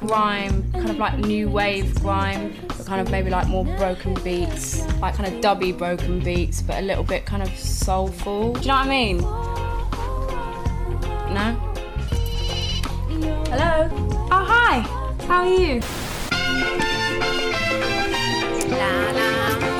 grime, kind of like new wave grime, but kind of maybe like more broken beats, like kind of dubby broken beats, but a little bit kind of soulful. Do you know what I mean? No? Hello? Oh, hi! How are you? La la.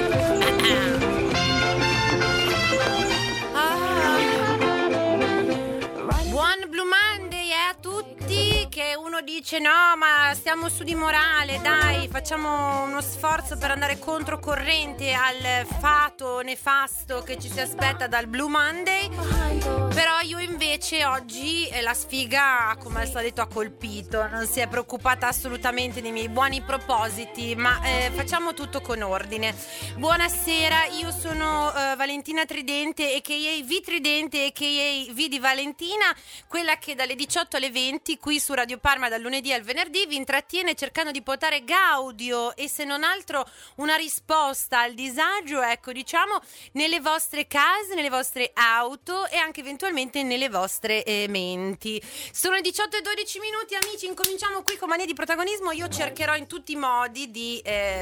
Buon Blue Monday a tutti, che uno dice no ma stiamo su di morale, dai facciamo uno sforzo per andare controcorrente al fato nefasto che ci si aspetta dal Blue Monday. Però io invece oggi la sfiga come al solito ha colpito, non si è preoccupata assolutamente dei miei buoni propositi, ma facciamo tutto con ordine. Buonasera, io sono Valentina Tridente a.k.a. V Tridente a.k.a. V di Valentina, quella che dalle 18 alle 20 qui su Radio Parma dal lunedì al venerdì vi intrattiene cercando di portare gaudio e se non altro una risposta al disagio, ecco diciamo, nelle vostre case, nelle vostre auto e anche eventualmente nelle vostre menti. Sono le 18 e 12 minuti, amici, incominciamo qui con Mania di Protagonismo. Io cercherò in tutti i modi di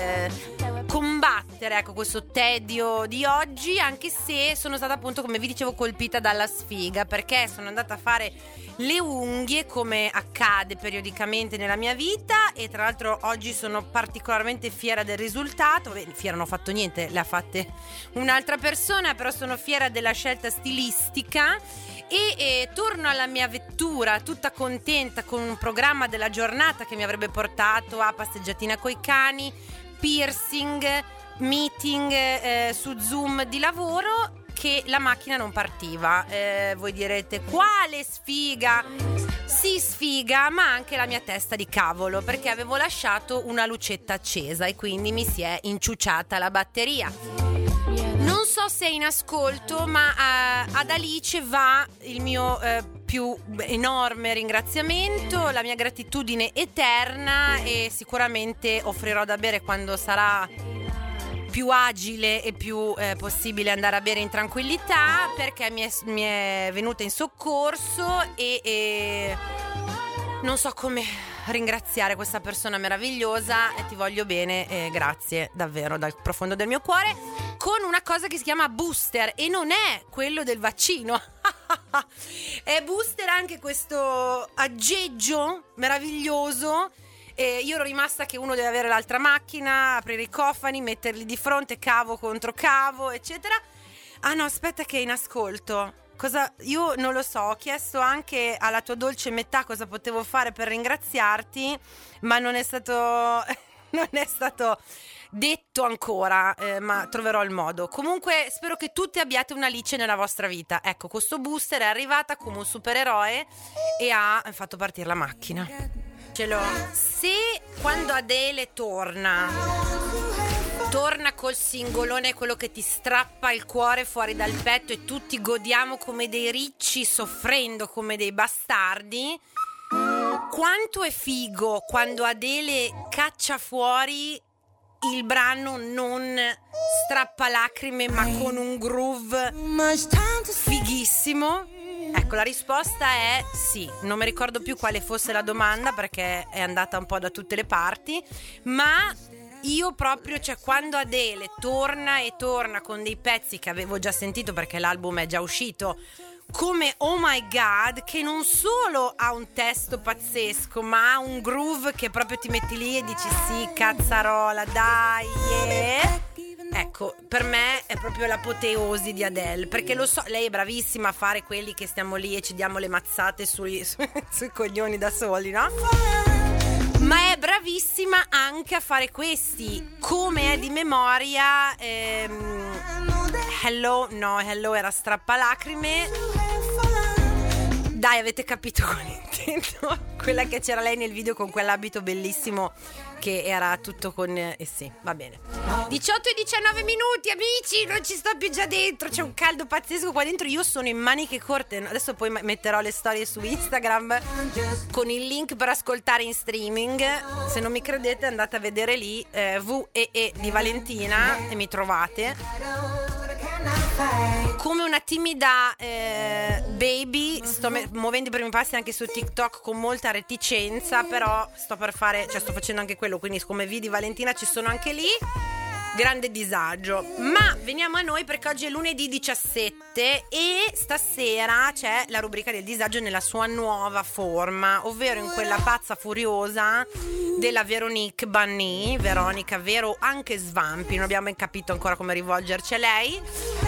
combattere, ecco, questo tedio di oggi, anche se sono stata appunto, come vi dicevo, colpita dalla sfiga, perché sono andata a fare le unghie come accade periodicamente nella mia vita e tra l'altro oggi sono particolarmente fiera del risultato. Beh, fiera non ho fatto niente, le ha fatte un'altra persona, però sono fiera della scelta stilistica e torno alla mia vettura tutta contenta con un programma della giornata che mi avrebbe portato a passeggiatina coi cani, piercing, meeting su Zoom di lavoro, che la macchina non partiva. Voi direte quale sfiga? Sì, sfiga, ma anche la mia testa di cavolo, perché avevo lasciato una lucetta accesa e quindi mi si è inciuciata la batteria. Non so se è in ascolto, ma ad Alice va il mio più enorme ringraziamento, la mia gratitudine eterna, e sicuramente offrirò da bere quando sarà più agile e più possibile andare a bere in tranquillità, perché mi è venuta in soccorso e non so come ringraziare questa persona meravigliosa e ti voglio bene, grazie davvero dal profondo del mio cuore, con una cosa che si chiama booster e non è quello del vaccino. È booster anche questo aggeggio meraviglioso. Io ero rimasta che uno deve avere l'altra macchina, aprire i cofani, metterli di fronte, cavo contro cavo, eccetera. Ah no, aspetta che è in ascolto. Cosa? Io non lo so, ho chiesto anche alla tua dolce metà cosa potevo fare per ringraziarti, ma non è stato detto ancora, ma troverò il modo. Comunque spero che tutti abbiate una Alice nella vostra vita. Ecco, questo booster è arrivata come un supereroe e ha fatto partire la macchina. Ce l'ho. Se quando Adele torna col singolone, quello che ti strappa il cuore fuori dal petto e tutti godiamo come dei ricci soffrendo come dei bastardi, quanto è figo quando Adele caccia fuori il brano non strappalacrime ma con un groove fighissimo. Ecco, la risposta è sì. Non mi ricordo più quale fosse la domanda perché è andata un po' da tutte le parti, ma io proprio, cioè quando Adele torna con dei pezzi che avevo già sentito perché l'album è già uscito, come Oh My God, che non solo ha un testo pazzesco ma ha un groove che proprio ti metti lì e dici sì, cazzarola, dai, yeah. Ecco, per me è proprio l'apoteosi di Adele, perché lo so, lei è bravissima a fare quelli che stiamo lì e ci diamo le mazzate sui coglioni da soli, no? Ma è bravissima anche a fare questi, come è di memoria Hello era strappalacrime. Dai, avete capito quale intendo? Quella che c'era lei nel video con quell'abito bellissimo che era tutto con... sì, va bene. 18 e 19 minuti, amici, non ci sto più già dentro, c'è un caldo pazzesco qua dentro, io sono in maniche corte. Adesso poi metterò le storie su Instagram con il link per ascoltare in streaming. Se non mi credete andate a vedere lì VEE di Valentina e mi trovate. Come una timida baby sto muovendo i primi passi anche su TikTok con molta reticenza, però sto facendo anche quello, quindi come vedi Valentina ci sono anche lì. Grande disagio. Ma veniamo a noi, perché oggi è lunedì 17 e stasera c'è la rubrica del disagio nella sua nuova forma, ovvero in quella pazza furiosa della Veronique Banni, Veronica Vero anche Svampi, non abbiamo ben capito ancora come rivolgerci a lei.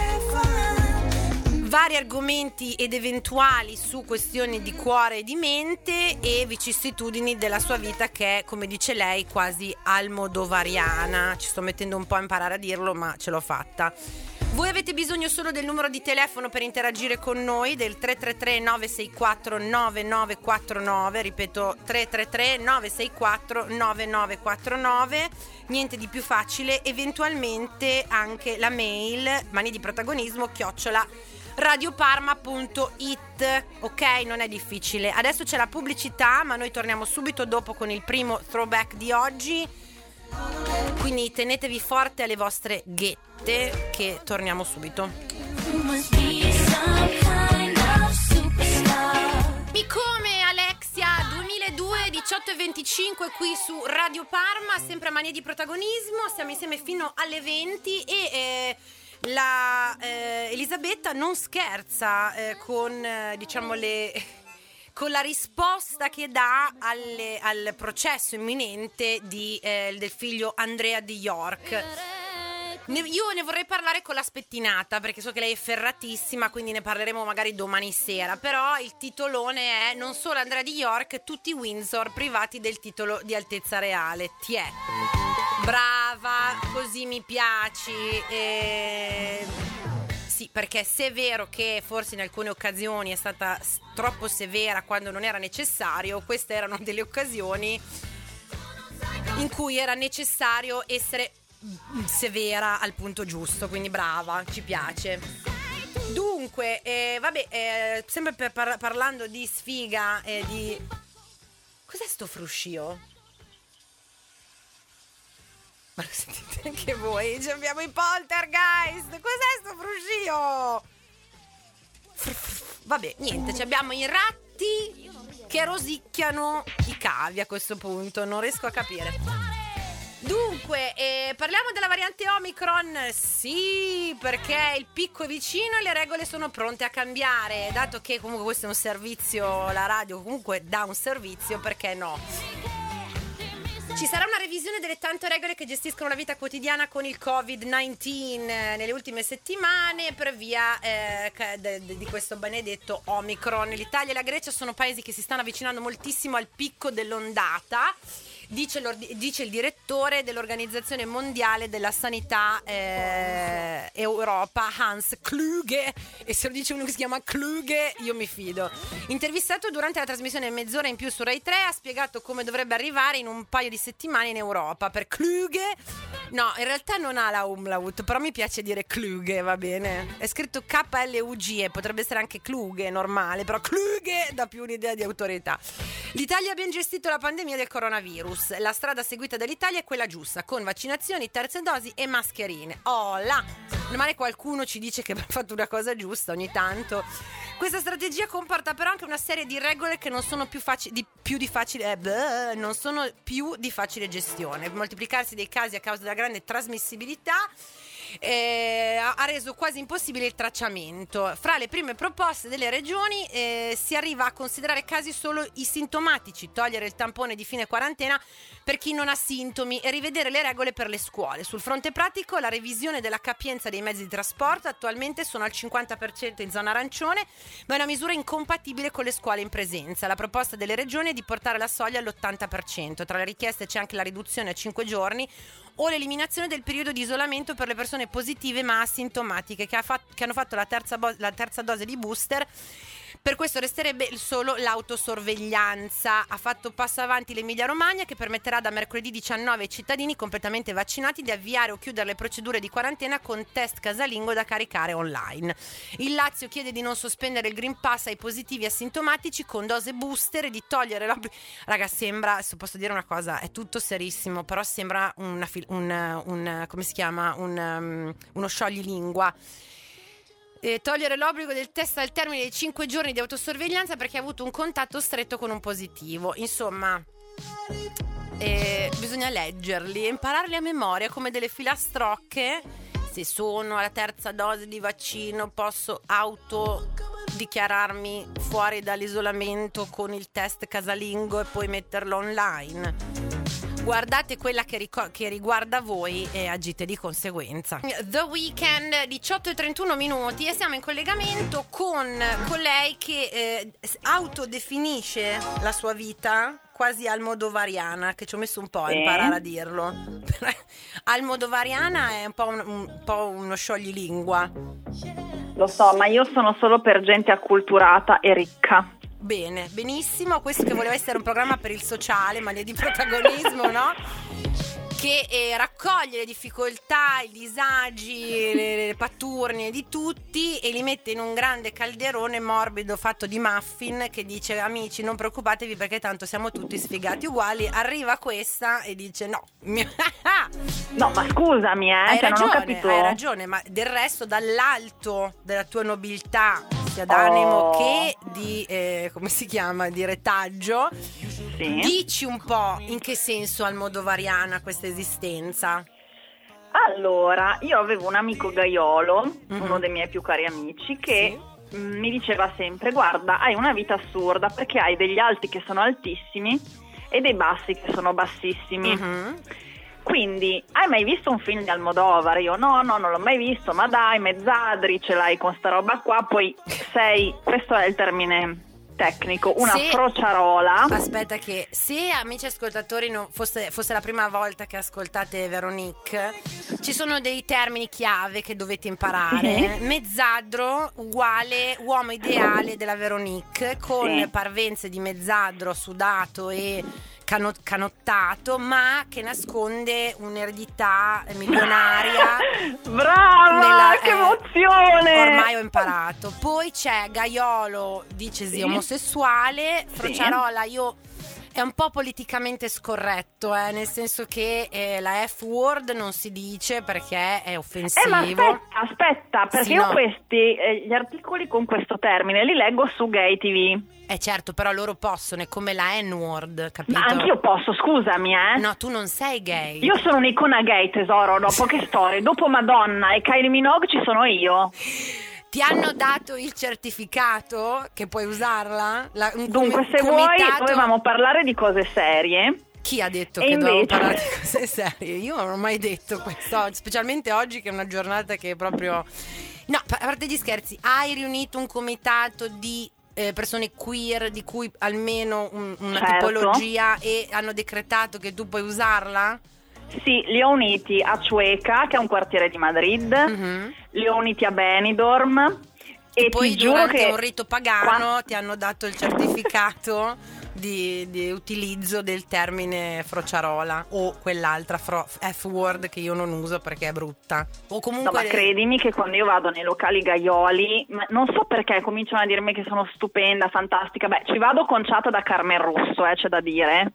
Vari argomenti ed eventuali su questioni di cuore e di mente e vicissitudini della sua vita, che è, come dice lei, quasi almodovariana. Ci sto mettendo un po' a imparare a dirlo, ma ce l'ho fatta. Voi avete bisogno solo del numero di telefono per interagire con noi, del 333 964 9949, ripeto 333 964 9949, niente di più facile. Eventualmente anche la mail manidiprotagonismo @radioparma.it, ok? Non è difficile. Adesso c'è la pubblicità, ma noi torniamo subito dopo con il primo throwback di oggi, quindi tenetevi forte alle vostre ghette che torniamo subito. Mi come Alexia 2002 18:25 qui su Radio Parma, sempre a Mania di Protagonismo, stiamo insieme fino alle 20 e la Elisabetta non scherza con diciamo con la risposta che dà al processo imminente del figlio Andrea di York. Io ne vorrei parlare con la spettinata, perché so che lei è ferratissima, quindi ne parleremo magari domani sera. Però il titolone è: non solo Andrea di York, tutti Windsor privati del titolo di altezza reale. Tiè. Brava, così mi piaci. Sì, perché se è vero che forse in alcune occasioni è stata troppo severa quando non era necessario, queste erano delle occasioni in cui era necessario essere severa al punto giusto, quindi brava, ci piace. Dunque, sempre parlando di sfiga e di... Cos'è sto fruscio? Ma lo sentite anche voi? Abbiamo i poltergeist! Cos'è sto fruscio? Vabbè, niente, abbiamo i ratti che rosicchiano i cavi a questo punto, non riesco a capire. Dunque, parliamo della variante Omicron? Sì, perché il picco è vicino e le regole sono pronte a cambiare. Dato che comunque questo è un servizio, la radio comunque dà un servizio, perché no? Ci sarà una revisione delle tante regole che gestiscono la vita quotidiana con il Covid-19 nelle ultime settimane per via di questo benedetto Omicron. L'Italia e la Grecia sono paesi che si stanno avvicinando moltissimo al picco dell'ondata. Dice il direttore dell'Organizzazione Mondiale della Sanità Europa, Hans Kluge, e se lo dice uno che si chiama Kluge io mi fido. Intervistato durante la trasmissione Mezz'ora in più su Rai 3, ha spiegato come dovrebbe arrivare in un paio di settimane in Europa. Per Kluge, no, in realtà non ha la umlaut, però mi piace dire Kluge, va bene. È scritto KLUG, potrebbe essere anche Kluge, normale, però Kluge dà più un'idea di autorità. L'Italia ha ben gestito la pandemia del coronavirus. La strada seguita dall'Italia è quella giusta, con vaccinazioni, terze dosi e mascherine. Oh là! Non male qualcuno ci dice che abbiamo fatto una cosa giusta ogni tanto. Questa strategia comporta però anche una serie di regole che non sono più di facile gestione. Il moltiplicarsi dei casi a causa della grande trasmissibilità ha reso quasi impossibile il tracciamento. Fra le prime proposte delle regioni si arriva a considerare casi solo i sintomatici, togliere il tampone di fine quarantena per chi non ha sintomi e rivedere le regole per le scuole. Sul fronte pratico, la revisione della capienza dei mezzi di trasporto attualmente sono al 50% in zona arancione, ma è una misura incompatibile con le scuole in presenza. La proposta delle regioni è di portare la soglia all'80%. Tra le richieste c'è anche la riduzione a 5 giorni o l'eliminazione del periodo di isolamento per le persone positive ma asintomatiche che hanno fatto la terza dose di booster. Per questo resterebbe solo l'autosorveglianza. Ha fatto passo avanti l'Emilia Romagna, che permetterà da mercoledì 19 ai cittadini completamente vaccinati di avviare o chiudere le procedure di quarantena con test casalingo da caricare online. Il Lazio chiede di non sospendere il Green Pass ai positivi asintomatici con dose booster e di togliere la... Raga, sembra, se posso dire una cosa, è tutto serissimo, però sembra come si chiama? Uno scioglilingua. togliere l'obbligo del test al termine dei 5 giorni di autosorveglianza perché ha avuto un contatto stretto con un positivo. Insomma, bisogna leggerli e impararli a memoria come delle filastrocche. Se sono alla terza dose di vaccino posso autodichiararmi fuori dall'isolamento con il test casalingo e poi metterlo online. Guardate quella che riguarda voi e agite di conseguenza. The Weeknd, 18:31 e siamo in collegamento con colei che autodefinisce la sua vita quasi almodovariana, che ci ho messo un po' a imparare a dirlo. Almodovariana è un po' uno scioglilingua. Lo so, ma io sono solo per gente acculturata e ricca. Bene, benissimo. Questo che voleva essere un programma per il sociale, ma di protagonismo, no? Che raccoglie le difficoltà, i disagi, le patturnie di tutti e li mette in un grande calderone morbido fatto di muffin, che dice: amici, non preoccupatevi perché tanto siamo tutti sfigati uguali. Arriva questa e dice: no. No, ma scusami, hai non ho ragione, capito. hai ragione, ma del resto dall'alto della tua nobiltà, sia d'animo che di come si chiama, di retaggio, Sì. dici un po' in che senso almodovariana questa esistenza. Allora, io avevo un amico gaiolo, uno dei miei più cari amici, che mi diceva sempre: guarda, hai una vita assurda perché hai degli alti che sono altissimi e dei bassi che sono bassissimi. Quindi, hai mai visto un film di Almodovar? Io no, non l'ho mai visto, ma dai, mezzadri, ce l'hai con sta roba qua, poi sei, questo è il termine tecnico, una frociarola. Aspetta, che se amici ascoltatori fosse la prima volta che ascoltate Veronique, ci sono dei termini chiave che dovete imparare. Mezzadro uguale uomo ideale della Veronique, con parvenze di mezzadro sudato e canottato, ma che nasconde un'eredità milionaria. Brava, che emozione! Ormai ho imparato. Poi c'è gaiolo, dicesi omosessuale, frociarola, è un po' politicamente scorretto, nel senso che la F-word non si dice perché è offensivo. Ma aspetta, perché io questi gli articoli con questo termine li leggo su Gay TV. Certo, però loro possono, è come la N-word, capito? Ma anch'io posso, scusami, No, tu non sei gay. Io sono un'icona gay, tesoro, dopo che storie? Dopo Madonna e Kylie Minogue ci sono io. Ti hanno dato il certificato che puoi usarla? Dunque, se vuoi, dovevamo parlare di cose serie. Chi ha detto che dovevamo parlare di cose serie? Io non ho mai detto questo, specialmente oggi che è una giornata che è proprio... No, a parte gli scherzi, hai riunito un comitato di persone queer di cui almeno una tipologia, e hanno decretato che tu puoi usarla? Sì, li ho uniti a Chueca, che è un quartiere di Madrid, li ho uniti a Benidorm e poi ti giuro durante che un rito pagano ti hanno dato il certificato di utilizzo del termine frociarola o quell'altra F-word che io non uso perché è brutta. O comunque no, ma credimi che quando io vado nei locali gaioli, non so perché cominciano a dirmi che sono stupenda, fantastica. Beh, ci vado conciata da Carmen Russo, c'è da dire.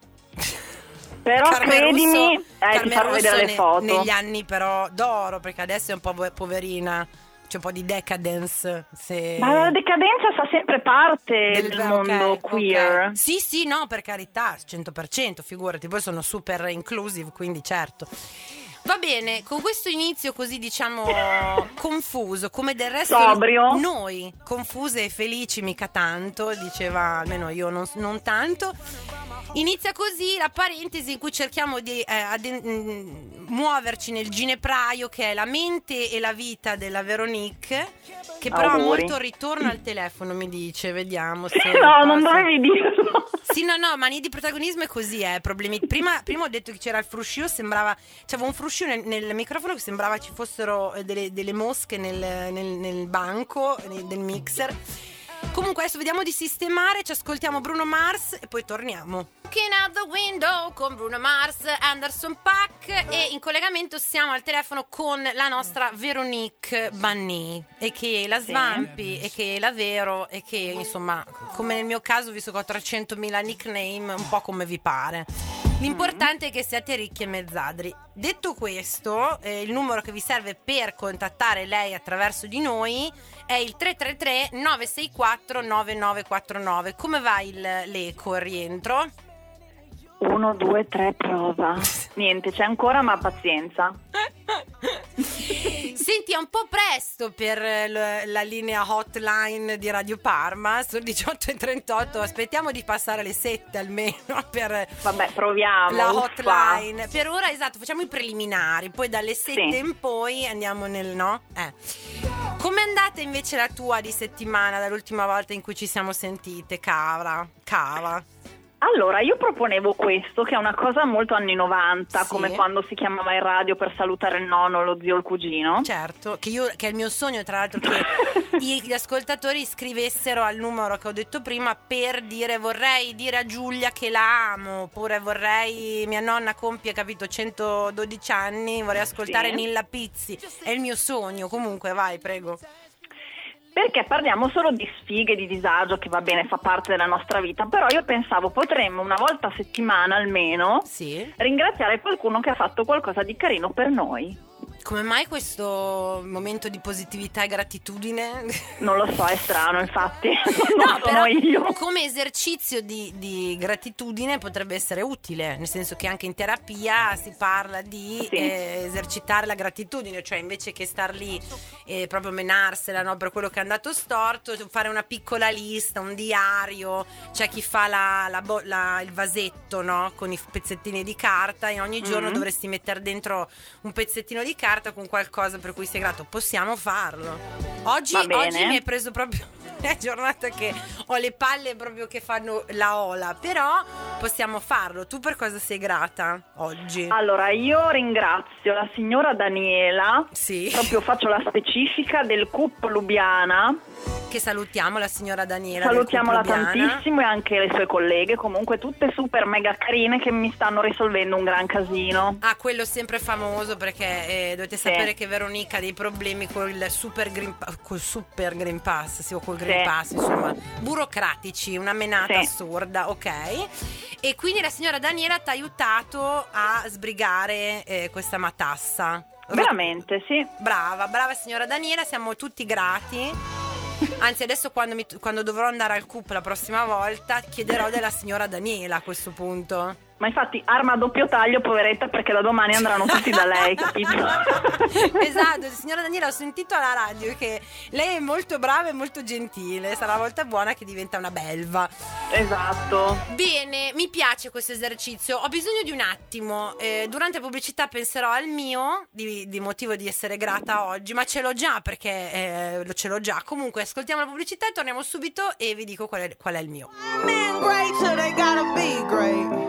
Però Carmen credimi, Russo, ti farò vedere le foto. Negli anni però d'oro, perché adesso è un po' poverina. C'è un po' di decadence. Ma la decadenza fa sempre parte del mondo queer. Sì, no, per carità, 100%, figurati, poi sono super inclusive, quindi certo. Va bene, con questo inizio così diciamo confuso, come del resto sobrio, noi, confuse e felici mica tanto, diceva, almeno io non tanto. Inizia così la parentesi in cui cerchiamo di muoverci nel ginepraio che è la mente e la vita della Veronique, che però ha molto ritorno al telefono, mi dice, vediamo se non dovevi dirlo. Sì, no, manie di protagonismo è così, problemi. Prima ho detto che c'era il fruscio, c'avevo un fruscio nel microfono che sembrava ci fossero delle mosche nel banco del mixer. Comunque adesso vediamo di sistemare, ci ascoltiamo Bruno Mars e poi torniamo. Looking out the window con Bruno Mars, Anderson .Paak, e in collegamento siamo al telefono con la nostra Veronique Banni, e che la Svampi, e che la Vero, e che insomma, come nel mio caso, visto che ho 300.000 nickname, un po' come vi pare. L'importante è che siate ricchi e mezzadri. Detto questo, il numero che vi serve per contattare lei attraverso di noi è il 333 964 9949. Come va l'eco, il rientro? 1, 2, 3, prova. Niente, c'è ancora, ma pazienza. Senti, è un po' presto per la linea hotline di Radio Parma, sono 18:38, aspettiamo di passare le 7 almeno per Vabbè, proviamo. la uffa. hotline. Per ora, esatto, facciamo i preliminari, poi dalle 7 Sì. in poi andiamo nel Com'è andata invece la tua di settimana dall'ultima volta in cui ci siamo sentite, Cava? Allora, io proponevo questo, che è una cosa molto anni 90, Sì. come quando si chiamava in radio per salutare il nonno, lo zio, il cugino. Certo, che è il mio sogno, tra l'altro, che gli ascoltatori scrivessero al numero che ho detto prima per dire vorrei dire a Giulia che la amo, oppure vorrei, mia nonna compie, capito, 112 anni, vorrei ascoltare Sì. Nilla Pizzi, è il mio sogno. Comunque vai, prego. Perché parliamo solo di sfighe, di disagio, che va bene, fa parte della nostra vita, però io pensavo potremmo una volta a settimana almeno Sì. ringraziare qualcuno che ha fatto qualcosa di carino per noi. Come mai questo momento di positività e gratitudine? Non lo so, è strano, infatti. No, Non sono però io. come esercizio di gratitudine potrebbe essere utile, nel senso che anche in terapia si parla di Sì. esercitare la gratitudine, cioè invece che star lì e proprio menarsela, no, per quello che è andato storto, fare una piccola lista, un diario. C'è chi fa il vasetto, no, con i pezzettini di carta, e ogni giorno dovresti mettere dentro un pezzettino di carta con qualcosa per cui sei grato. Possiamo farlo. Oggi Va bene. mi hai preso proprio è giornata che ho le palle proprio che fanno la ola, però possiamo farlo. Tu per cosa sei grata oggi? Allora, io ringrazio la signora Daniela, Sì. proprio faccio la specifica del CUP Lubiana. Che salutiamo la signora Daniela. Salutiamola del Club Lubiana. tantissimo, e anche le sue colleghe, comunque tutte super mega carine che mi stanno risolvendo un gran casino. Ah, quello sempre famoso, perché dovete sapere che Veronica ha dei problemi col Super Green Pass, sì, o col Green Pass, insomma, burocratici, una menata assurda, ok? E quindi la signora Daniela ti ha aiutato a sbrigare questa matassa. Veramente, sì. Brava signora Daniela, siamo tutti grati. Anzi, adesso quando dovrò andare al CUP la prossima volta chiederò della signora Daniela a questo punto. Ma infatti arma a doppio taglio, poveretta, perché da domani andranno tutti da lei, capito? Esatto, signora Daniela, ho sentito alla radio che lei è molto brava e molto gentile, sarà la volta buona che diventa una belva. Esatto. Bene, mi piace questo esercizio, ho bisogno di un attimo, durante la pubblicità penserò al mio, di motivo di essere grata oggi, ma ce l'ho già, perché ce l'ho già. Comunque ascoltiamo la pubblicità e torniamo subito e vi dico qual è il mio. Men great, so they gotta be great.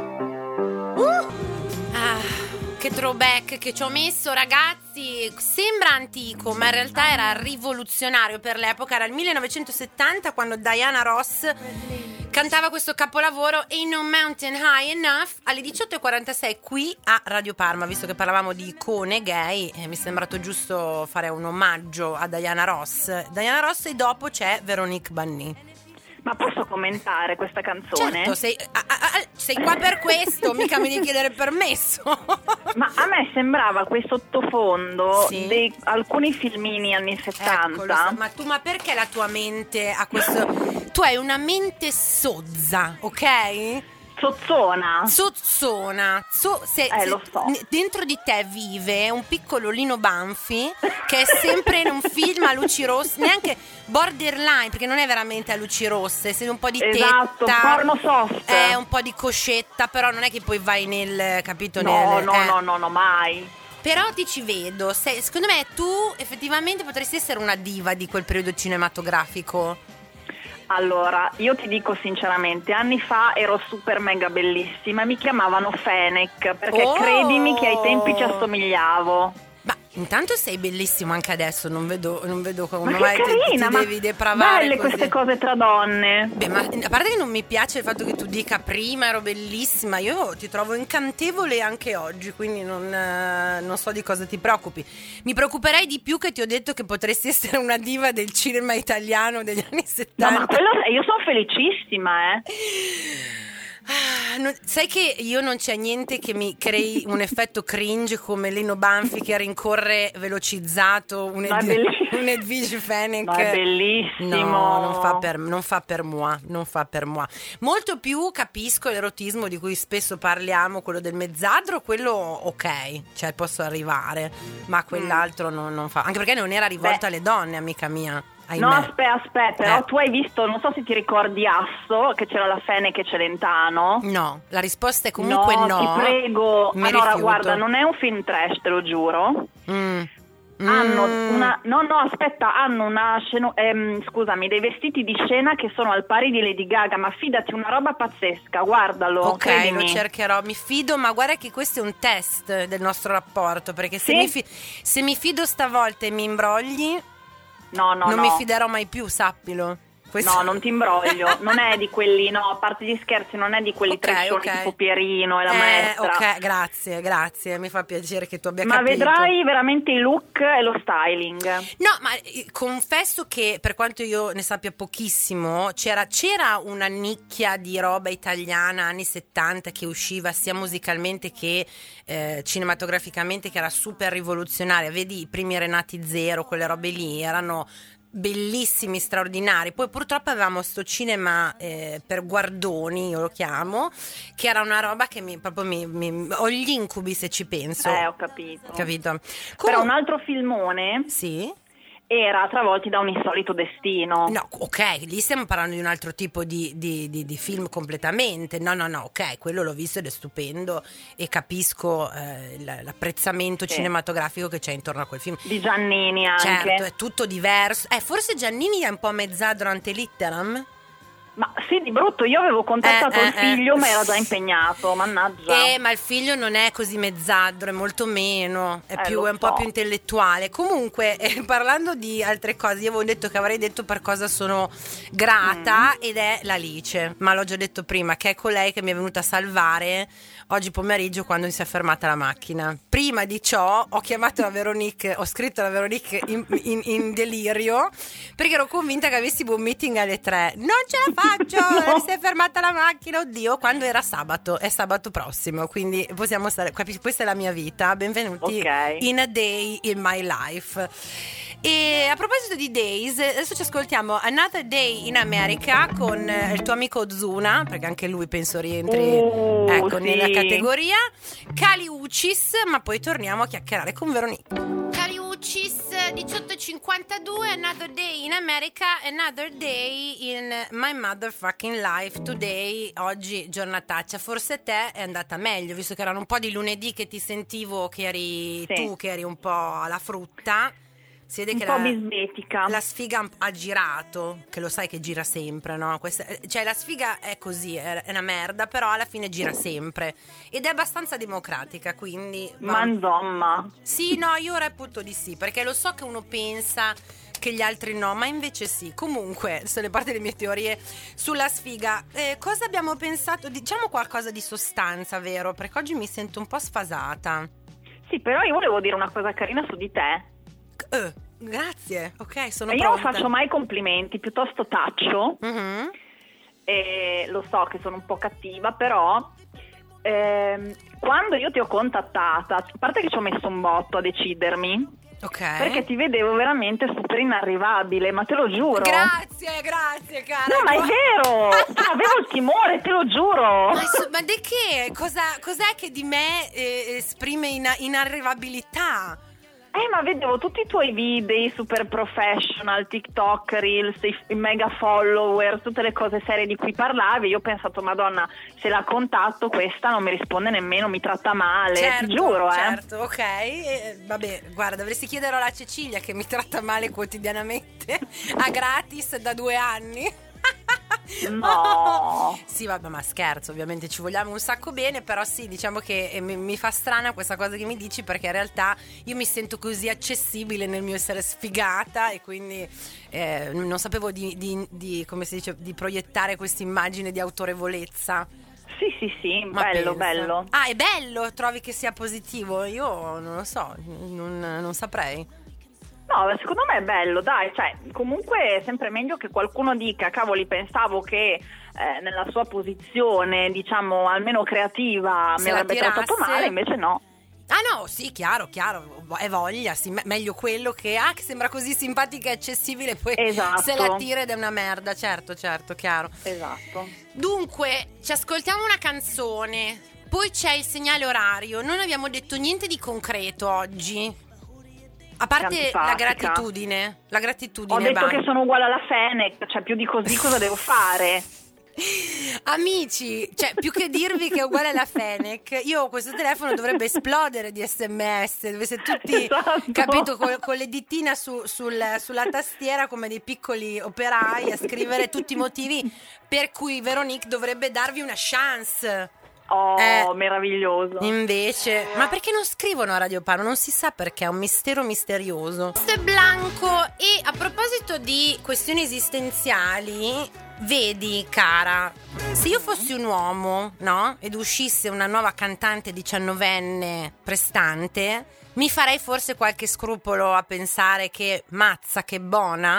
Ah, che throwback che ci ho messo, ragazzi. Sembra antico, ma in realtà era rivoluzionario per l'epoca. Era il 1970 quando Diana Ross cantava questo capolavoro Ain't No Mountain High Enough alle 18:46 qui a Radio Parma. Visto che parlavamo di icone gay, mi è sembrato giusto fare un omaggio a Diana Ross. Diana Ross, e dopo c'è Veronique Banny. Ma posso commentare questa canzone? Certo, sei qua per questo, mica mi devi chiedere permesso. Ma a me sembrava quel sottofondo Sì. di alcuni filmini anni 70. Ecco, lo so, ma perché la tua mente ha questo... Tu hai una mente sozza, ok? Zozzona. Sozzona. Lo so. Dentro di te vive un piccolo Lino Banfi che è sempre in un film a luci rosse, neanche borderline, perché non è veramente a luci rosse, sei un po' di Esatto, tetta, porno soft. un po' di coscetta, però non è che poi vai nel, capito? No, nel, no, mai. Però ti ci vedo, secondo me tu effettivamente potresti essere una diva di quel periodo cinematografico. Allora, io ti dico sinceramente, anni fa ero super mega bellissima e mi chiamavano Fennec, perché credimi che ai tempi ci assomigliavo. Ma intanto sei bellissimo anche adesso, non vedo come Ma mai che carina, ti ma devi depravare belle così. queste cose tra donne. Beh, ma a parte che non mi piace il fatto che tu dica prima ero bellissima, io ti trovo incantevole anche oggi, quindi non so di cosa ti preoccupi. Mi preoccuperei di più che ti ho detto che potresti essere una diva del cinema italiano degli anni 70. No, ma io sono felicissima, Sai che io non c'è niente che mi crei un effetto cringe come Lino Banfi che rincorre velocizzato un Edwige Fenech. Ma è bellissimo. No, non fa per moi. Molto più capisco l'erotismo di cui spesso parliamo, quello del mezzadro, quello ok, cioè posso arrivare, ma quell'altro non fa, anche perché non era rivolto alle donne, amica mia. No, aspetta, però tu hai visto, non so se ti ricordi Asso, che c'era la Fenech e Celentano. No, la risposta è comunque no. Ti prego. Allora, guarda, non è un film trash, te lo giuro. Hanno scusami, dei vestiti di scena che sono al pari di Lady Gaga, ma fidati, una roba pazzesca, guardalo. Ok, credimi. lo cercherò, mi fido, ma guarda che questo è un test del nostro rapporto, perché se mi fido stavolta e mi imbrogli, non mi fiderò mai più, sappilo. No, non ti imbroglio, non è di quelli, no, a parte gli scherzi, non è di quelli trascioni tipo Pierino e la maestra. Ok, grazie, mi fa piacere che tu abbia capito. Ma vedrai veramente i look e lo styling. No, ma confesso che per quanto io ne sappia pochissimo, c'era una nicchia di roba italiana anni 70 che usciva sia musicalmente che cinematograficamente, che era super rivoluzionaria. Vedi i primi Renati Zero, quelle robe lì erano bellissimi, straordinari. Poi purtroppo avevamo sto cinema per guardoni, io lo chiamo, che era una roba che ho gli incubi se ci penso. Ho capito. Però un altro filmone era Travolti da un insolito destino. No, ok, lì stiamo parlando di un altro tipo di film completamente. No, ok, quello l'ho visto ed è stupendo e capisco l'apprezzamento cinematografico che c'è intorno a quel film. Di Giannini anche. Certo, è tutto diverso. Forse Giannini è un po' mezzadro ante litteram? Ma sì, di brutto, io avevo contattato il figlio, ma era già impegnato, mannaggia. Ma il figlio non è così mezzadro, è molto meno, è un po' più intellettuale. Comunque, parlando di altre cose, io avevo detto che avrei detto per cosa sono grata, ed è l'Alice, ma l'ho già detto prima, che è colei che mi è venuta a salvare oggi pomeriggio quando si è fermata la macchina. Prima di ciò ho chiamato la Veronique, ho scritto alla Veronique in delirio, perché ero convinta che avessimo un meeting alle 3. Non ce la faccio, si è fermata la macchina, oddio, quando era sabato, è sabato prossimo, quindi possiamo stare, questa è la mia vita, benvenuti in a day in my life. E a proposito di days, adesso ci ascoltiamo Another Day in America con il tuo amico Ozuna, perché anche lui penso rientri nella categoria, Kali Uchis, ma poi torniamo a chiacchierare con Veronique. Kali Uchis 1852, Another Day in America, Another Day in my motherfucking life today. Oggi giornataccia, forse te è andata meglio, visto che erano un po' di lunedì che ti sentivo che eri tu che eri un po' alla frutta. Si vede che un po' bisbetica. La sfiga ha girato, che lo sai che gira sempre, no? Cioè la sfiga è così, è una merda, però alla fine gira sempre ed è abbastanza democratica, quindi ma insomma sì, no, io reputo di sì, perché lo so che uno pensa che gli altri no, ma invece sì. Comunque, sono parte delle mie teorie sulla sfiga. Cosa abbiamo pensato? Diciamo qualcosa di sostanza, vero? Perché oggi mi sento un po' sfasata. Sì, però io volevo dire una cosa carina su di te. Grazie, ok, sono io pronta. non faccio mai complimenti, piuttosto taccio. E lo so che sono un po' cattiva, però quando io ti ho contattata, a parte che ci ho messo un botto a decidermi, perché ti vedevo veramente super inarrivabile, ma te lo giuro. Grazie cara. No, ma è vero, avevo il timore, te lo giuro. Ma di che? Cos'è che di me esprime inarrivabilità? Ma vedevo tutti i tuoi video super professional, TikTok, Reels, i mega follower, tutte le cose serie di cui parlavi. Io ho pensato, Madonna, se la contatto questa non mi risponde nemmeno, mi tratta male, certo, ti giuro. Certo, ok. Vabbè, guarda, dovresti chiedere alla Cecilia che mi tratta male quotidianamente, a gratis da 2 anni. No. Sì, vabbè, ma scherzo, ovviamente ci vogliamo un sacco bene, però sì, diciamo che mi fa strana questa cosa che mi dici, perché in realtà io mi sento così accessibile nel mio essere sfigata e quindi non sapevo di come si dice, di proiettare questa immagine di autorevolezza. Sì, Ma bello, pensa. bello. Ah, è bello? Trovi che sia positivo? Io non lo so, non saprei. No, secondo me è bello, dai, cioè, comunque è sempre meglio che qualcuno dica, cavoli, pensavo che nella sua posizione, diciamo, almeno creativa, Se mi la avrebbe trattato tirasse. male, invece no. Ah no, sì, chiaro, è voglia, sì, meglio quello che sembra così simpatica e accessibile, poi Esatto. se la tira ed è una merda, certo, chiaro. Esatto. Dunque, ci ascoltiamo una canzone, poi c'è il segnale orario, non abbiamo detto niente di concreto oggi, a parte Che la antipatica. gratitudine. Ho detto vai. che sono uguale alla Fenech, cioè più di così cosa devo fare? Amici, cioè più che dirvi che è uguale alla Fenech, questo telefono dovrebbe esplodere di SMS, dovesse tutti, Esatto. capito, con le dittina sulla tastiera come dei piccoli operai a scrivere tutti i motivi per cui Veronique dovrebbe darvi una chance. Oh, meraviglioso. Invece, ma perché non scrivono a Radio Paro? Non si sa perché, è un mistero misterioso. Questo è Blanco. E a proposito di questioni esistenziali, vedi, cara, se io fossi un uomo, no? Ed uscisse una nuova cantante 19enne prestante, mi farei forse qualche scrupolo a pensare che mazza, che buona?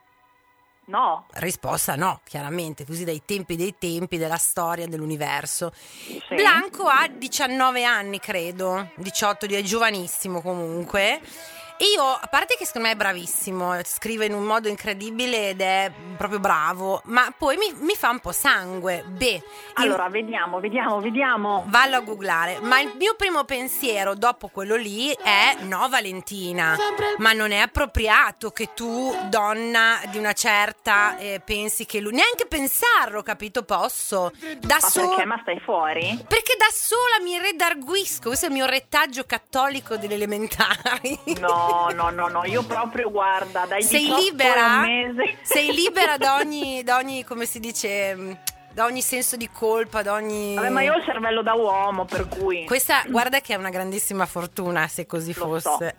No. Risposta no, chiaramente, così dai tempi dei tempi della storia dell'universo. Sì. Blanco ha 19 anni, credo, 18, è giovanissimo comunque. E io, a parte che secondo me è bravissimo, scrive in un modo incredibile ed è proprio bravo, ma poi mi fa un po' sangue. Allora, vediamo. Vallo a googlare. Ma il mio primo pensiero dopo quello lì è: no, Valentina, ma non è appropriato che tu, donna di una certa, pensi che lui, neanche pensarlo, capito? Posso da sola. Perché? Ma stai fuori? Perché da sola mi redarguisco. Questo è il mio retaggio cattolico delle elementari. No, io proprio, guarda, dai 18 Sei libera? a un mese. Sei libera da ogni, come si dice, da ogni senso di colpa, da ogni... Vabbè, ma io ho il cervello da uomo, per cui... Questa, guarda che è una grandissima fortuna se così Lo fosse.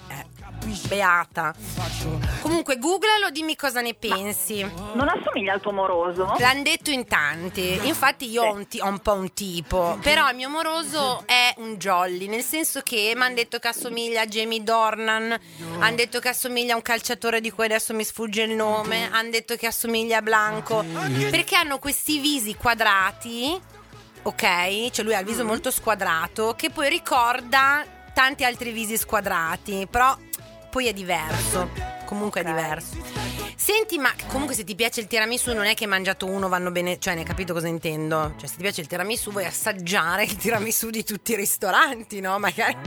Beata. Comunque, googlalo, dimmi cosa ne pensi. Non assomiglia al tuo moroso? L'hanno detto in tanti. Infatti io ho un po' un tipo. Però il mio amoroso è un jolly, nel senso che mi hanno detto che assomiglia a Jamie Dornan, hanno detto che assomiglia a un calciatore di cui adesso mi sfugge il nome, hanno detto che assomiglia a Blanco, perché hanno questi visi quadrati, ok? Cioè lui ha il viso molto squadrato, che poi ricorda tanti altri visi squadrati, però poi è diverso. Comunque è diverso. Senti, ma comunque se ti piace il tiramisù non è che hai mangiato uno vanno bene, cioè ne hai capito cosa intendo? Cioè se ti piace il tiramisù vuoi assaggiare il tiramisù di tutti i ristoranti, no? Magari.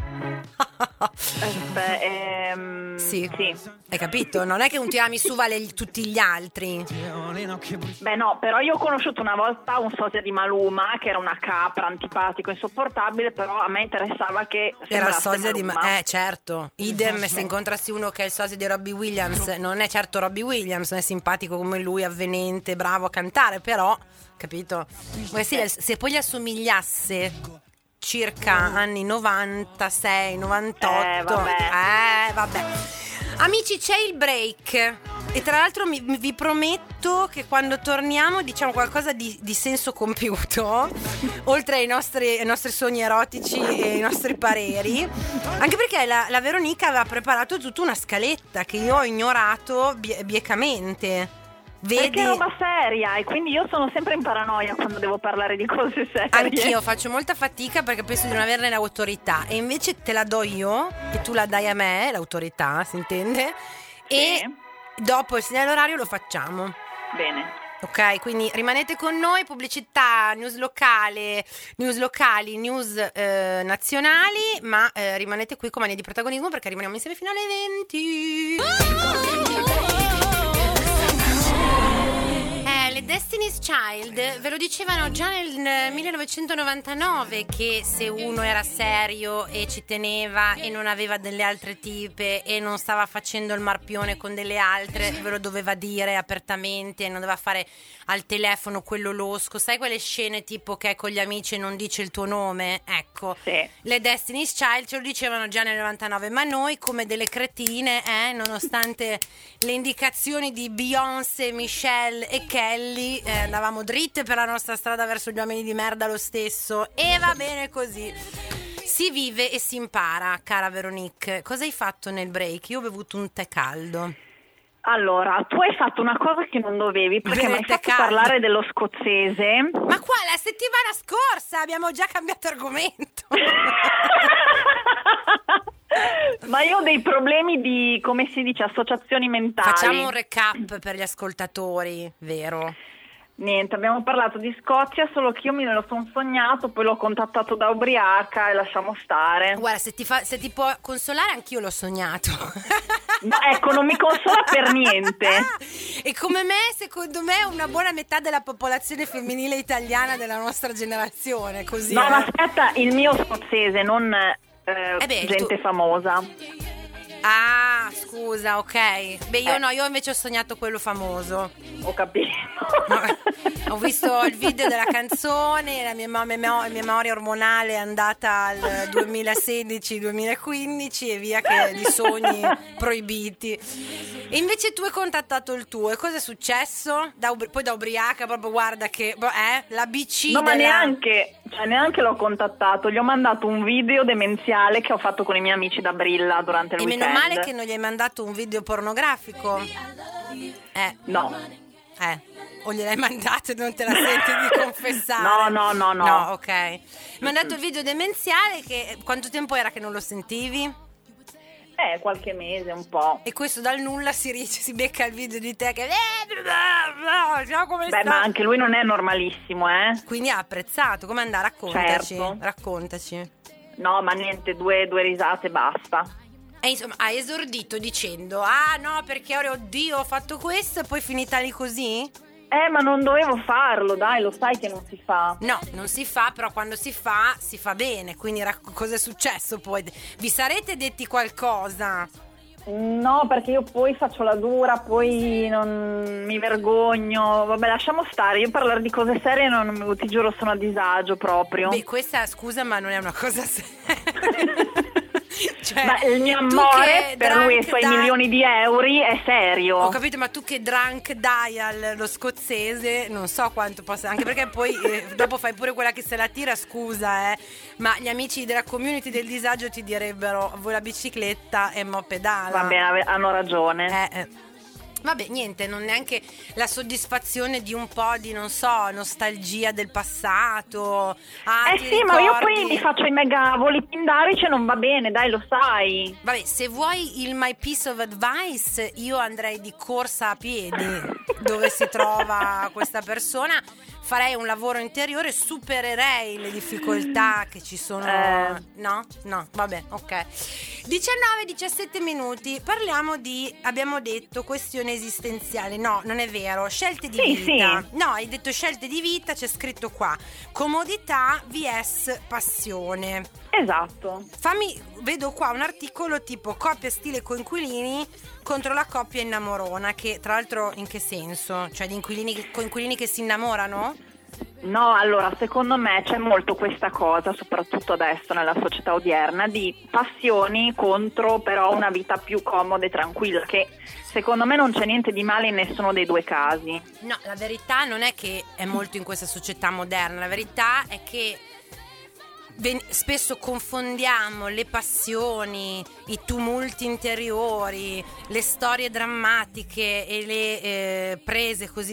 Sì. Hai capito? Non è che un tiramisù vale tutti gli altri. Beh no, però io ho conosciuto una volta un sosia di Maluma che era una capra, antipatico, insopportabile, però a me interessava che Era il sembrasse sosia di Maluma. certo. Idem se incontrassi uno che è il sosia di Robbie Williams, non è certo Robbie Williams, non è simpatico come lui, avvenente, bravo a cantare, però, capito? Ma sì, se poi gli assomigliasse circa anni 96, 98. Vabbè. Amici, c'è il break. E tra l'altro vi prometto che quando torniamo diciamo qualcosa di senso compiuto, oltre ai nostri sogni erotici e ai nostri pareri, anche perché la Veronica aveva preparato tutta una scaletta che io ho ignorato biecamente. Vedi? Perché è roba seria e quindi io sono sempre in paranoia quando devo parlare di cose serie. Anch'io faccio molta fatica perché penso di non averne l'autorità, e invece te la do io e tu la dai a me, l'autorità, si intende? Sì. E dopo il segnale orario lo facciamo. Bene. Ok, quindi rimanete con noi, pubblicità, news locali, news nazionali, ma rimanete qui con Mania di Protagonismo perché rimaniamo insieme fino alle 20. Le Destiny's Child ve lo dicevano già nel 1999 che se uno era serio e ci teneva e non aveva delle altre tipe e non stava facendo il marpione con delle altre, ve lo doveva dire apertamente, non doveva fare al telefono quello losco, sai quelle scene tipo che è con gli amici e non dice il tuo nome? Ecco, sì. Le Destiny's Child ce lo dicevano già nel 99, ma noi come delle cretine, nonostante le indicazioni di Beyoncé, Michelle e Kelly, andavamo dritte per la nostra strada verso gli uomini di merda lo stesso, e va bene così. Si vive e si impara, cara Veronique. Cosa hai fatto nel break? Io ho bevuto un tè caldo. Allora, tu hai fatto una cosa che non dovevi, perché mi hai Bere tè fatto caldo. parlare dello scozzese. Ma qua la settimana scorsa abbiamo già cambiato argomento. Ma io ho dei problemi di, come si dice, associazioni mentali. Facciamo un recap per gli ascoltatori, vero? Niente, abbiamo parlato di Scozia, solo che io me lo sono sognato, poi l'ho contattato da ubriaca e lasciamo stare. Guarda, se ti può consolare, anch'io l'ho sognato. No, ecco, non mi consola per niente. E come me, secondo me, una buona metà della popolazione femminile italiana della nostra generazione, così. No, ma aspetta, il mio scozzese, non gente famosa. Ah, scusa, ok. Beh, io no, io invece ho sognato quello famoso. Ho capito. Ho visto il video della canzone, la mia memoria ormonale è andata al 2016-2015 e via che di sogni proibiti. E invece tu hai contattato il tuo, e cosa è successo? Poi da ubriaca, proprio guarda che la BC. No, ma neanche l'ho contattato, gli ho mandato un video demenziale che ho fatto con i miei amici da Brilla durante il weekend. E meno male che non gli hai mandato un video pornografico. No. O gliel'hai mandato e non te la senti di confessare? No. No, ok. Mi hai mandato il video demenziale, che quanto tempo era che non lo sentivi? Qualche mese, un po'. E questo dal nulla si becca il video di te che come Beh, sta? ma anche lui non è normalissimo, Quindi ha apprezzato. Come andà? Raccontaci. Certo. Raccontaci. No, ma niente, due risate, basta. E insomma, hai esordito dicendo: ah no, perché ora oddio ho fatto questo, e poi finita lì così? Ma non dovevo farlo, dai, lo sai che non si fa. No, non si fa, però quando si fa bene. Quindi cosa è successo poi? Vi sarete detti qualcosa? No, perché io poi faccio la dura, poi non mi vergogno. Vabbè, lasciamo stare, io parlare di cose serie ti giuro sono a disagio proprio. Beh, questa, scusa, ma non è una cosa seria. Cioè, ma il mio amore per lui e i suoi milioni di euro è serio. Ho capito, ma tu che drunk dial lo scozzese, non so quanto possa, anche perché poi dopo fai pure quella che se la tira, scusa, ma gli amici della community del disagio ti direbbero: voi la bicicletta e mo pedala. Va bene, hanno ragione. Vabbè, niente, non neanche la soddisfazione di un po' di, non so, nostalgia del passato. Sì, ma io poi mi faccio i mega voli pindarici e non va bene, dai, lo sai. Vabbè, se vuoi il my piece of advice, io andrei di corsa a piedi dove si trova questa persona. Farei un lavoro interiore, supererei le difficoltà che ci sono. No, vabbè, ok. 19-17 minuti, parliamo di, abbiamo detto, questione esistenziale. No, non è vero, scelte di vita. Sì. No, hai detto scelte di vita, c'è scritto qua: comodità vs passione. Esatto. Vedo qua un articolo tipo coppia stile coinquilini contro la coppia innamorona, che tra l'altro in che senso? Cioè di coinquilini che si innamorano? No, allora secondo me c'è molto questa cosa, soprattutto adesso nella società odierna, di passioni contro però una vita più comoda e tranquilla, che secondo me non c'è niente di male in nessuno dei due casi. No, la verità non è che è molto in questa società moderna, la verità è che spesso confondiamo le passioni, i tumulti interiori, le storie drammatiche e le prese così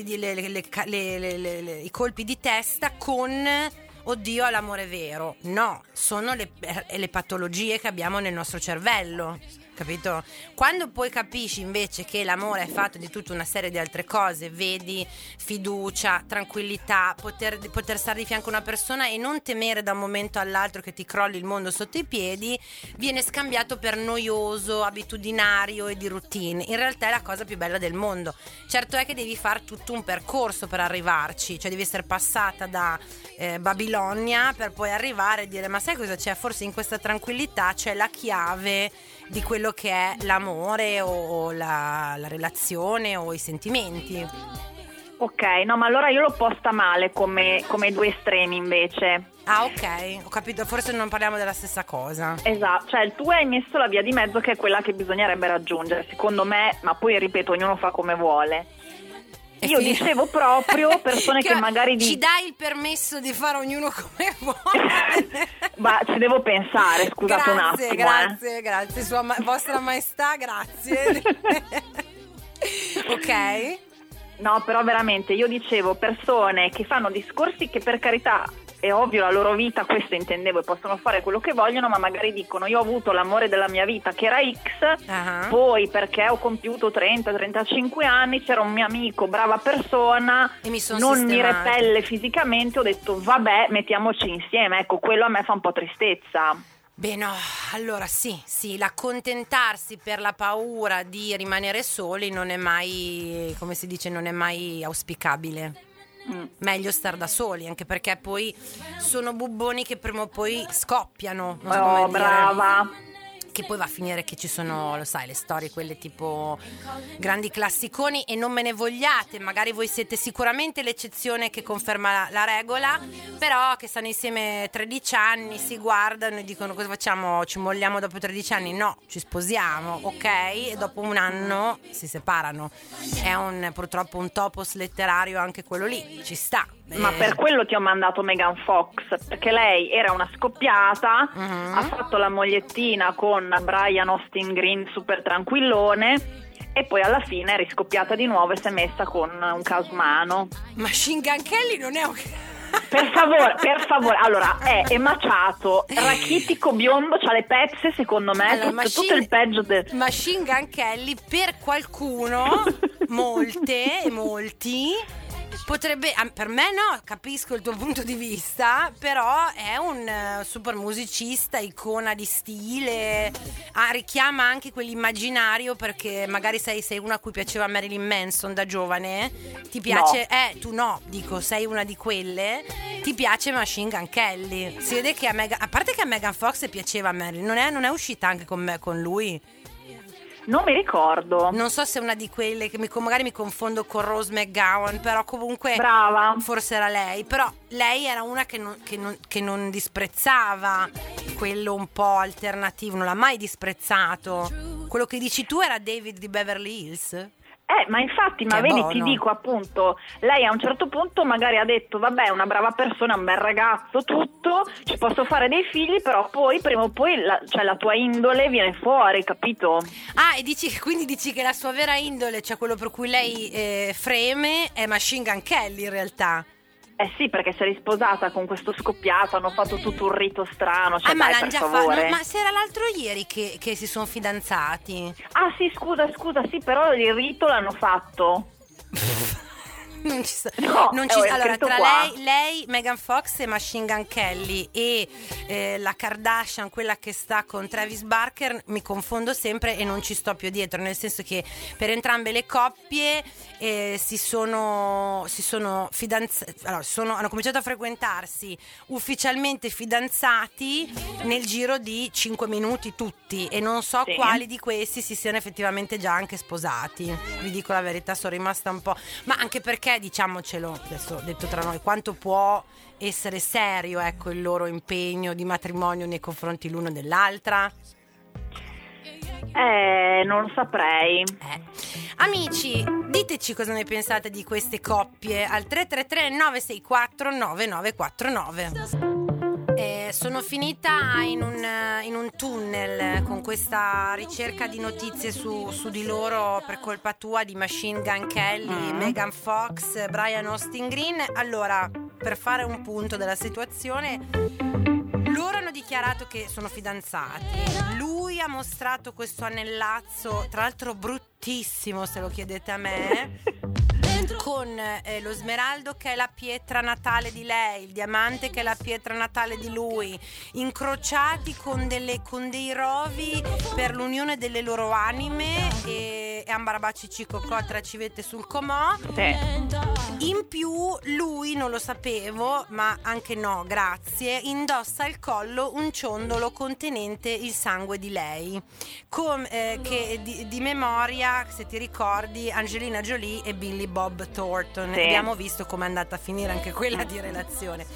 i colpi di testa con oddio l'amore vero. No, sono le patologie che abbiamo nel nostro cervello. Capito? Quando poi capisci invece che l'amore è fatto di tutta una serie di altre cose, vedi fiducia, tranquillità, poter stare di fianco a una persona e non temere da un momento all'altro che ti crolli il mondo sotto i piedi, viene scambiato per noioso, abitudinario e di routine. In realtà è la cosa più bella del mondo. Certo è che devi fare tutto un percorso per arrivarci, cioè devi essere passata da Babilonia per poi arrivare e dire: ma sai cosa c'è? Forse in questa tranquillità c'è la chiave di quello che è l'amore o la relazione o i sentimenti. Ok, no, ma allora io l'ho posta male come due estremi invece. Ah, ok, ho capito, forse non parliamo della stessa cosa. Esatto, cioè tu hai messo la via di mezzo che è quella che bisognerebbe raggiungere, secondo me, ma poi ripeto, ognuno fa come vuole. Io dicevo proprio persone che magari ci dai il permesso di fare ognuno come vuole. Ma ci devo pensare, scusate un attimo. Grazie, vostra maestà, grazie. Ok. No, però veramente io dicevo persone che fanno discorsi che, per carità, è ovvio, la loro vita, questo intendevo, e possono fare quello che vogliono, ma magari dicono: io ho avuto l'amore della mia vita che era X, poi perché ho compiuto 30-35 anni c'era un mio amico, brava persona, e non mi repelle fisicamente, ho detto vabbè, mettiamoci insieme. Ecco, quello a me fa un po' tristezza. Beh no, allora sì, l'accontentarsi per la paura di rimanere soli non è mai, come si dice, non è mai auspicabile. Meglio star da soli, anche perché poi sono bubboni che prima o poi scoppiano. Non so come dire. Brava. Che poi va a finire che ci sono, lo sai, le storie quelle tipo grandi classiconi, e non me ne vogliate, magari voi siete sicuramente l'eccezione che conferma la regola, però che stanno insieme 13 anni, si guardano e dicono: cosa facciamo? Ci molliamo dopo 13 anni? No, ci sposiamo, ok? E dopo un anno si separano. È purtroppo un topos letterario anche quello lì, ci sta. Ma per quello ti ho mandato Megan Fox, perché lei era una scoppiata, ha fatto la mogliettina con Brian Austin Green super tranquillone, e poi alla fine è riscoppiata di nuovo e si è messa con un caso umano. Machine Gun Kelly non è un... Per favore, allora è maciato, rachitico, biondo, c'ha le pezze, secondo me, allora, tutto il peggio Machine Gun Kelly per qualcuno, molti potrebbe, per me no, capisco il tuo punto di vista, però è un super musicista, icona di stile, richiama anche quell'immaginario, perché magari sei una a cui piaceva Marilyn Manson da giovane, ti piace, no. Tu no, dico, sei una di quelle, ti piace Machine Gun Kelly, si vede che a parte che a Megan Fox piaceva Marilyn, non è uscita anche con lui? Non mi ricordo. Non so se è una di quelle che magari mi confondo con Rose McGowan, però comunque brava. Forse era lei. Però lei era una che non disprezzava quello un po' alternativo, non l'ha mai disprezzato. Quello che dici tu era David di Beverly Hills? Ma infatti, ma vedi, ti dico appunto, lei a un certo punto magari ha detto vabbè, una brava persona, un bel ragazzo, tutto, ci posso fare dei figli, però poi prima o poi la tua indole viene fuori, capito? E quindi dici che la sua vera indole, cioè quello per cui lei freme, è Machine Gun Kelly in realtà. Sì, perché si è risposata con questo scoppiato, hanno fatto tutto un rito strano, cioè ma dai, per favore. Ma se era l'altro ieri che si sono fidanzati. Sì, scusa, sì, però il rito l'hanno fatto. Non ci sta. No, allora, tra lei, Megan Fox e Machine Gun Kelly e la Kardashian, quella che sta con Travis Barker, mi confondo sempre e non ci sto più dietro, nel senso che per entrambe le coppie si sono fidanzati, hanno cominciato a frequentarsi ufficialmente fidanzati nel giro di 5 minuti tutti, e non so quali di questi si siano effettivamente già anche sposati. Vi dico la verità, sono rimasta un po', ma anche perché, diciamocelo, adesso detto tra noi, quanto può essere serio, ecco, il loro impegno di matrimonio nei confronti l'uno dell'altra? Non lo saprei. Amici, diteci cosa ne pensate di queste coppie al 333 964 9949. Sono finita in un tunnel con questa ricerca di notizie su di loro per colpa tua, di Machine Gun Kelly, Megan Fox, Brian Austin Green. Allora, per fare un punto della situazione, loro hanno dichiarato che sono fidanzati. Lui ha mostrato questo anellazzo, tra l'altro bruttissimo se lo chiedete a me, con lo smeraldo che è la pietra natale di lei, il diamante che è la pietra natale di lui, incrociati con dei rovi per l'unione delle loro anime, e ambarabaci cicocò tra civette sul comò. In più lui, non lo sapevo, ma anche no, grazie, indossa al collo un ciondolo contenente il sangue di lei, che di memoria, se ti ricordi, Angelina Jolie e Billy Bob Thornton. Abbiamo visto com'è andata a finire anche quella di relazione.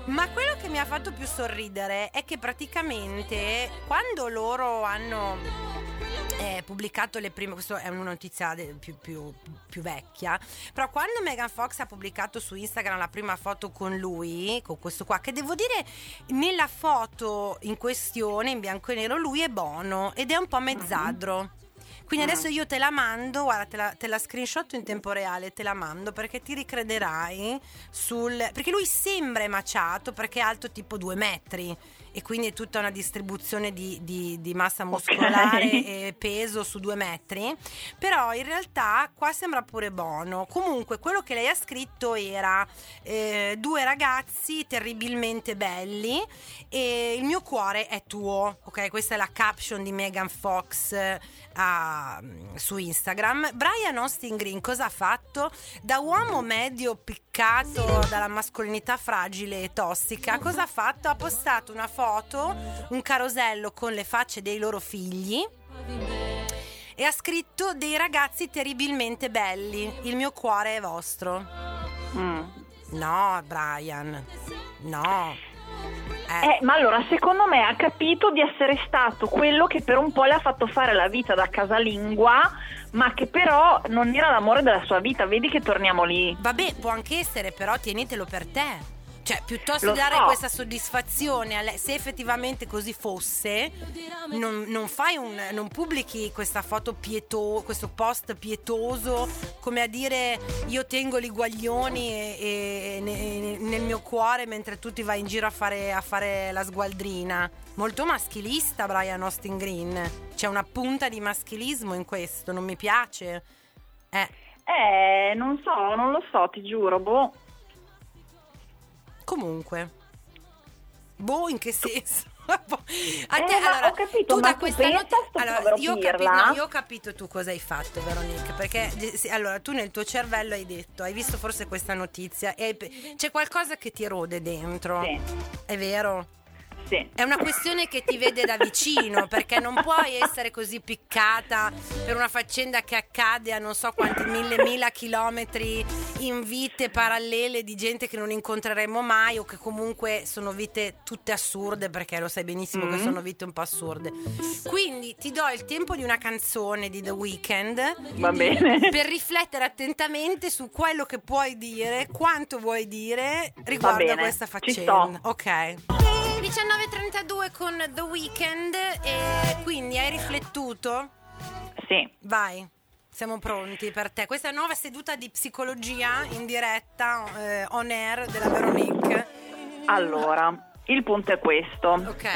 Ma quello che mi ha fatto più sorridere è che praticamente quando loro hanno pubblicato le prime, questo è una notizia più vecchia, però quando Megan Fox ha pubblicato su Instagram la prima foto con lui, con questo qua, che devo dire nella foto in questione in bianco e nero lui è Bono ed è un po' mezzadro. Quindi adesso io te la mando, guarda, te la screenshot in tempo reale, te la mando perché ti ricrederai perché lui sembra emaciato perché è alto tipo 2 metri e quindi è tutta una distribuzione di massa muscolare e peso su 2 metri, però in realtà qua sembra pure Bono. Comunque quello che lei ha scritto era 2 ragazzi terribilmente belli e il mio cuore è tuo, ok? Questa è la caption di Megan Fox su Instagram. Brian Austin Green cosa ha fatto? Da uomo medio piccato dalla mascolinità fragile e tossica, cosa ha fatto? Ha postato una foto, un carosello con le facce dei loro figli e ha scritto dei ragazzi terribilmente belli, il mio cuore è vostro. No, Brian, no. Ma allora secondo me ha capito di essere stato quello che per un po' le ha fatto fare la vita da casalingua, ma che però non era l'amore della sua vita. Vedi che torniamo lì. Vabbè, può anche essere, però tienitelo per te. Cioè, piuttosto Lo di dare so. questa soddisfazione a lei, se effettivamente così fosse, non pubblichi questa foto questo post pietoso, come a dire io tengo gli guaglioni nel mio cuore mentre tu ti vai in giro a fare la sgualdrina. Molto maschilista Brian Austin Green. C'è una punta di maschilismo in questo, non mi piace. Non lo so, ti giuro, boh. Comunque, in che senso? Ho capito, tu ma da tu questa pensa a sto povero pirla? io ho capito tu cosa hai fatto, Veronique, perché allora tu nel tuo cervello hai visto forse questa notizia e c'è qualcosa che ti erode dentro. Sì. È vero? Sì. È una questione che ti vede da vicino, perché non puoi essere così piccata per una faccenda che accade a non so quanti mille chilometri in vite parallele di gente che non incontreremo mai o che comunque sono vite tutte assurde, perché lo sai benissimo che sono vite un po' assurde. Quindi ti do il tempo di una canzone di The Weeknd, Va bene. per riflettere attentamente su quello che puoi dire, quanto vuoi dire riguardo a bene, questa ci faccenda. sto. Ok. 19:32 con The Weeknd e quindi hai riflettuto? Sì. Vai, siamo pronti per te. Questa è una nuova seduta di psicologia in diretta on air della Veronique. Allora, il punto è questo. Ok.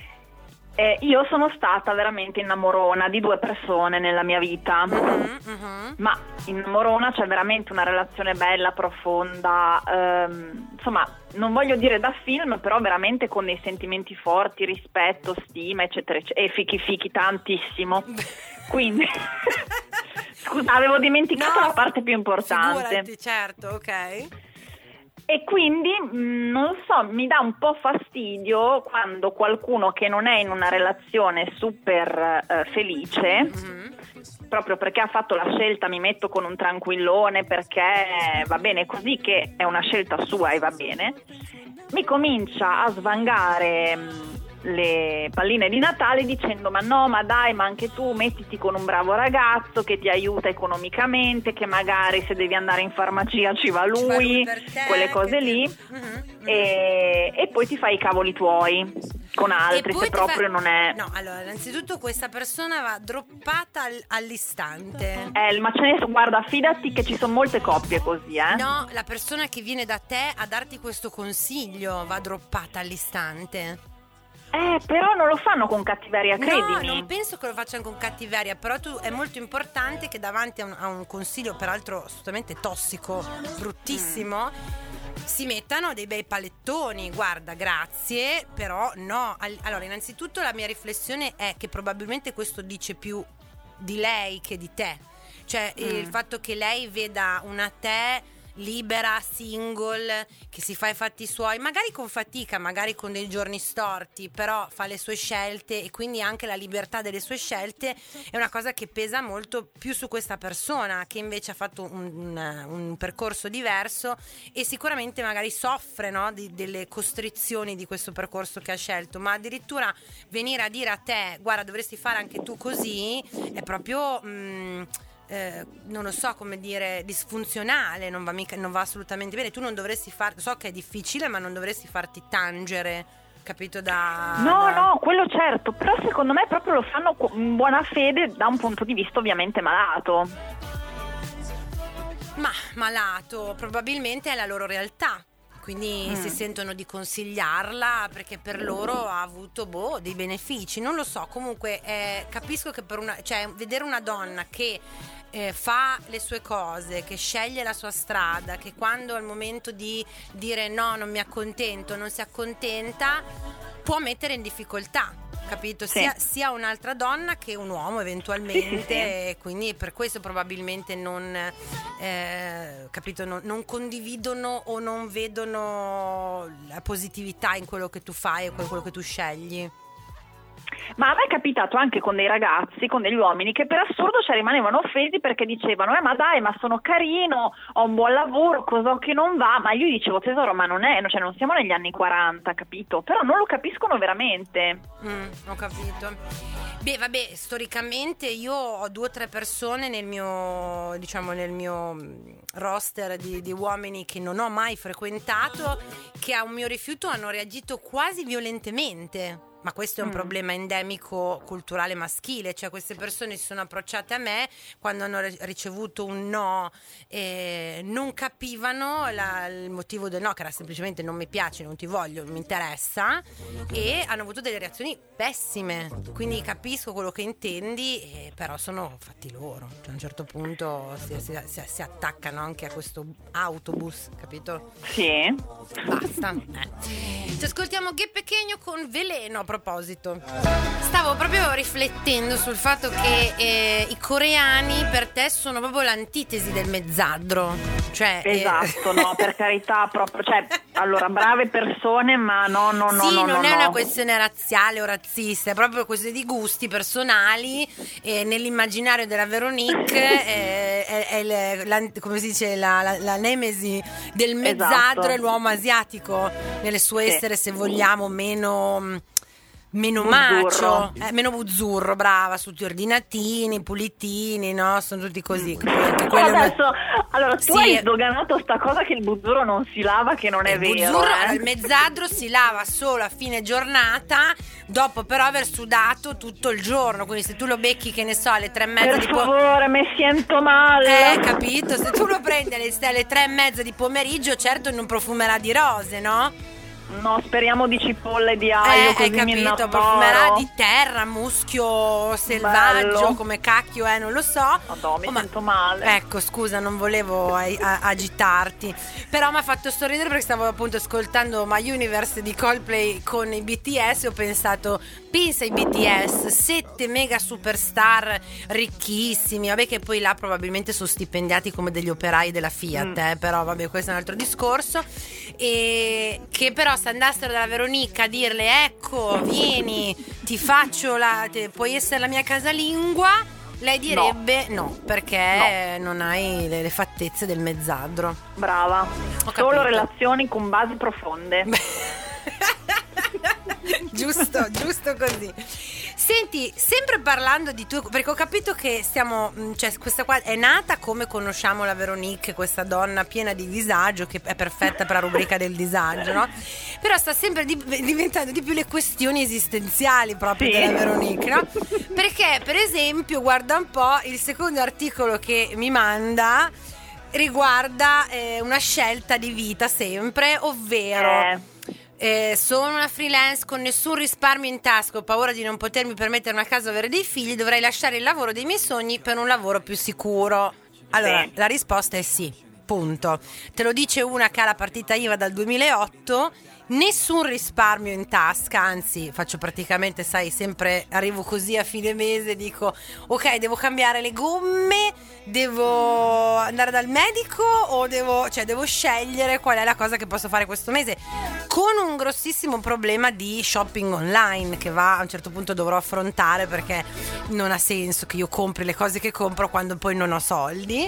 Io sono stata veramente innamorona di 2 persone nella mia vita. Ma innamorona, cioè veramente una relazione bella, profonda, insomma, non voglio dire da film, però veramente con dei sentimenti forti, rispetto, stima, eccetera, eccetera. E fichi tantissimo. Quindi scusa, avevo dimenticato la parte più importante. Figurati, certo, ok. E quindi, non lo so, mi dà un po' fastidio quando qualcuno che non è in una relazione super felice, proprio perché ha fatto la scelta, mi metto con un tranquillone perché va bene così, che è una scelta sua e va bene, mi comincia a svangare le palline di Natale dicendo ma no, ma dai, ma anche tu mettiti con un bravo ragazzo che ti aiuta economicamente, che magari se devi andare in farmacia ci va lui, per te, quelle cose lì. E poi ti fai i cavoli tuoi con altri se proprio non è. No, allora, innanzitutto questa persona va droppata all'istante. Ma ce ne guarda, fidati che ci sono molte coppie così, No, la persona che viene da te a darti questo consiglio va droppata all'istante. Però non lo fanno con cattiveria, credimi. No, non penso che lo facciano con cattiveria, però è molto importante che davanti a un consiglio, peraltro assolutamente tossico, bruttissimo, si mettano dei bei palettoni. Guarda, grazie, però no. Allora, innanzitutto la mia riflessione è che probabilmente questo dice più di lei che di te. Cioè, il fatto che lei veda una te libera, single, che si fa i fatti suoi, magari con fatica, magari con dei giorni storti, però fa le sue scelte, e quindi anche la libertà delle sue scelte è una cosa che pesa molto più su questa persona, che invece ha fatto un percorso diverso e sicuramente magari soffre, no, delle costrizioni di questo percorso che ha scelto, ma addirittura venire a dire a te guarda dovresti fare anche tu così è proprio non lo so come dire, disfunzionale, non va assolutamente bene. Tu non dovresti so che è difficile, ma non dovresti farti tangere, capito? No, quello certo, però secondo me proprio lo fanno in buona fede da un punto di vista ovviamente malato. Ma malato, probabilmente è la loro realtà. Quindi si sentono di consigliarla perché per loro ha avuto dei benefici, non lo so. Comunque capisco che vedere una donna che fa le sue cose, che sceglie la sua strada, che quando è il momento di dire no, non mi accontento, non si accontenta, può mettere in difficoltà, capito? Sì. Sia un'altra donna che un uomo eventualmente, sì. E quindi per questo probabilmente capito, non condividono o non vedono la positività in quello che tu fai e quello che tu scegli. Ma a me è capitato anche con dei ragazzi, con degli uomini che per assurdo rimanevano offesi perché dicevano ma dai, ma sono carino, ho un buon lavoro, cos'ho che non va? Ma io dicevo tesoro, ma non siamo negli anni 40, capito? Però non lo capiscono veramente. Ho capito. Beh, vabbè, storicamente io ho 2 o 3 persone nel mio roster di uomini che non ho mai frequentato, che a un mio rifiuto hanno reagito quasi violentemente. Ma questo è un problema endemico culturale maschile, cioè queste persone si sono approcciate a me quando hanno ricevuto un no, non capivano il motivo del no, che era semplicemente non mi piace, non ti voglio, non mi interessa, e hanno avuto delle reazioni pessime. Quindi capisco quello che intendi, però sono fatti loro, cioè a un certo punto si attaccano anche a questo autobus, capito? Sì. Basta. Ci ascoltiamo Che Pequeño con Veleno. A proposito, stavo proprio riflettendo sul fatto che i coreani per te sono proprio l'antitesi del mezzadro, cioè esatto, no, per carità, proprio, cioè, allora, brave persone, ma no, non è una questione razziale o razzista, è proprio questione di gusti personali, e nell'immaginario della Veronique è come si dice, la nemesi del mezzadro, esatto. È l'uomo asiatico nel suo essere, se vogliamo, meno macio, meno buzzurro, brava, tutti ordinatini, pulitini, no? Sono tutti così. Allora tu hai sdoganato sta cosa che il buzzurro non si lava, che non è vero. Il mezzadro si lava solo a fine giornata, dopo però aver sudato tutto il giorno. Quindi se tu lo becchi, che ne so, alle 3:30 per favore, mi sento male. Capito? Se tu lo prendi alle 3:30 di pomeriggio, certo non profumerà di rose, no? No, speriamo di cipolla e di aglio, così hai mi capito, innamoro. profumerà di terra, muschio selvaggio, bello. Come cacchio, non lo so. Madonna, mi sento male. Ecco, scusa, non volevo agitarti, però mi ha fatto sorridere perché stavo appunto ascoltando My Universe di Coldplay con i BTS e ho pensato, pensa ai BTS, 7 mega superstar ricchissimi, vabbè che poi là probabilmente sono stipendiati come degli operai della Fiat, però vabbè, questo è un altro discorso, e che però se andassero dalla Veronica a dirle ecco, vieni, ti faccio puoi essere la mia casalingua, lei direbbe no perché non hai le fattezze del mezzadro. Brava. Solo relazioni con basi profonde. giusto così. Senti, sempre parlando di perché ho capito che questa qua è nata come conosciamo la Veronique, questa donna piena di disagio che è perfetta per la rubrica del disagio, no? Però sta sempre diventando di più le questioni esistenziali proprio della Veronique, no? Perché per esempio, guarda un po', il secondo articolo che mi manda riguarda una scelta di vita sempre, ovvero sono una freelance con nessun risparmio in tasca, ho paura di non potermi permettere una casa o avere dei figli, dovrei lasciare il lavoro dei miei sogni per un lavoro più sicuro. Allora, la risposta è sì. punto. Te lo dice una che ha la partita IVA dal 2008, nessun risparmio in tasca, anzi faccio praticamente, sai, sempre arrivo così a fine mese, dico ok, devo cambiare le gomme, devo andare dal medico o devo scegliere qual è la cosa che posso fare questo mese, con un grossissimo problema di shopping online che a un certo punto dovrò affrontare, perché non ha senso che io compri le cose che compro quando poi non ho soldi.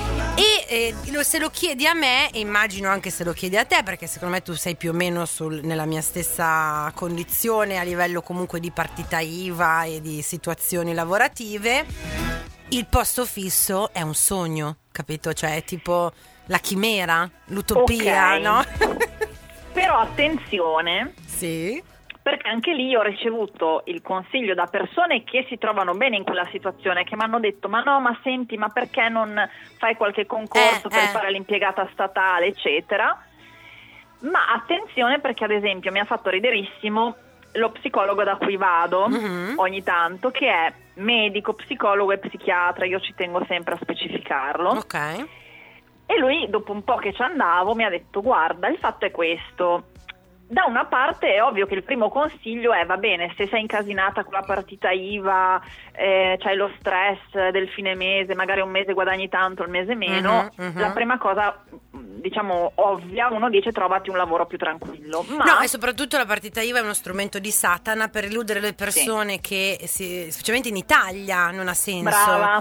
E se lo chiedi a me, e immagino anche se lo chiedi a te, perché secondo me tu sei più o meno nella mia stessa condizione a livello comunque di partita IVA e di situazioni lavorative, il posto fisso è un sogno, capito? Cioè è tipo la chimera, l'utopia, Ok. no? Però attenzione, Sì. perché anche lì ho ricevuto il consiglio da persone che si trovano bene in quella situazione, che mi hanno detto ma no, ma senti, ma perché non fai qualche concorso per fare l'impiegata statale, eccetera. Ma attenzione, perché ad esempio mi ha fatto riderissimo lo psicologo da cui vado ogni tanto, che è medico, psicologo e psichiatra, io ci tengo sempre a specificarlo. Ok. E lui, dopo un po' che ci andavo, mi ha detto guarda, il fatto è questo. Da una parte è ovvio che il primo consiglio è va bene, se sei incasinata con la partita IVA, c'hai lo stress del fine mese, magari un mese guadagni tanto, il mese meno, la prima cosa, diciamo, ovvia, uno dice trovati un lavoro più tranquillo. Ma No, e soprattutto la partita IVA è uno strumento di Satana per illudere le persone che, specialmente in Italia, non ha senso. Brava.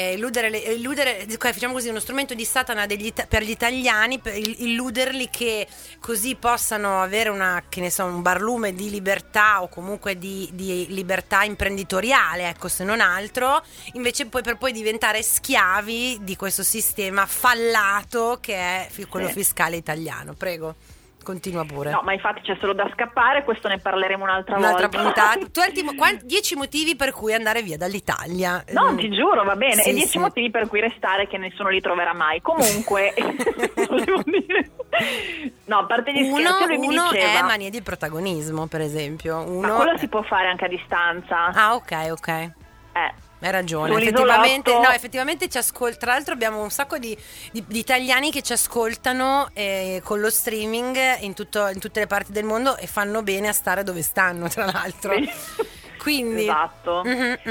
Facciamo così, uno strumento di Satana per gli italiani, per illuderli che così possano avere un barlume di libertà o comunque di libertà imprenditoriale, ecco, se non altro, invece poi per poi diventare schiavi di questo sistema fallato che è quello fiscale italiano. Prego, continua pure. No, ma infatti c'è solo da scappare, questo ne parleremo un'altra Un'altra volta. puntata. 10 motivi per cui andare via dall'Italia. No, ti giuro, va bene. Sì, e 10 sì. motivi per cui restare, che nessuno li troverà mai. Comunque, volevo dire... No, a parte gli scherzi, lui mi Uno diceva... è mania di protagonismo, per esempio. Ma quello si può fare anche a distanza. Ah, ok. Hai ragione, Sull'isolotto- effettivamente ci ascolta. Tra l'altro abbiamo un sacco di italiani che ci ascoltano con lo streaming in tutte le parti del mondo e fanno bene a stare dove stanno, tra l'altro. Quindi Esatto.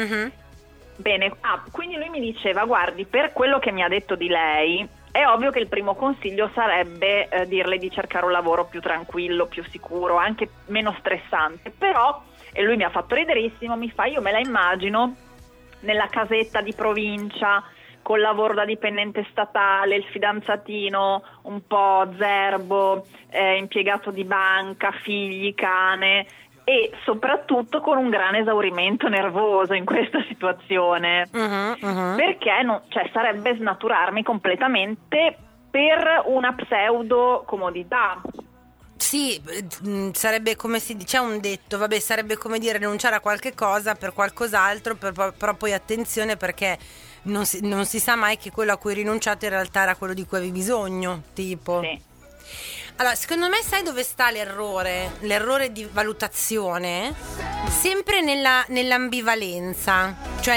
Bene, quindi lui mi diceva, guardi, per quello che mi ha detto di lei, è ovvio che il primo consiglio sarebbe dirle di cercare un lavoro più tranquillo, più sicuro, anche meno stressante, però, e lui mi ha fatto riderissimo, io me la immagino nella casetta di provincia, col lavoro da dipendente statale, il fidanzatino un po' zerbo, impiegato di banca, figli, cane, e soprattutto con un gran esaurimento nervoso in questa situazione, perché sarebbe snaturarmi completamente per una pseudo comodità. sì, sarebbe come c'è un detto, sarebbe come dire rinunciare a qualche cosa per qualcos'altro, però poi attenzione, perché non si sa mai che quello a cui hai rinunciato in realtà era quello di cui avevi bisogno, tipo. Sì. Allora, secondo me sai dove sta l'errore? L'errore di valutazione? Sempre nell'ambivalenza, cioè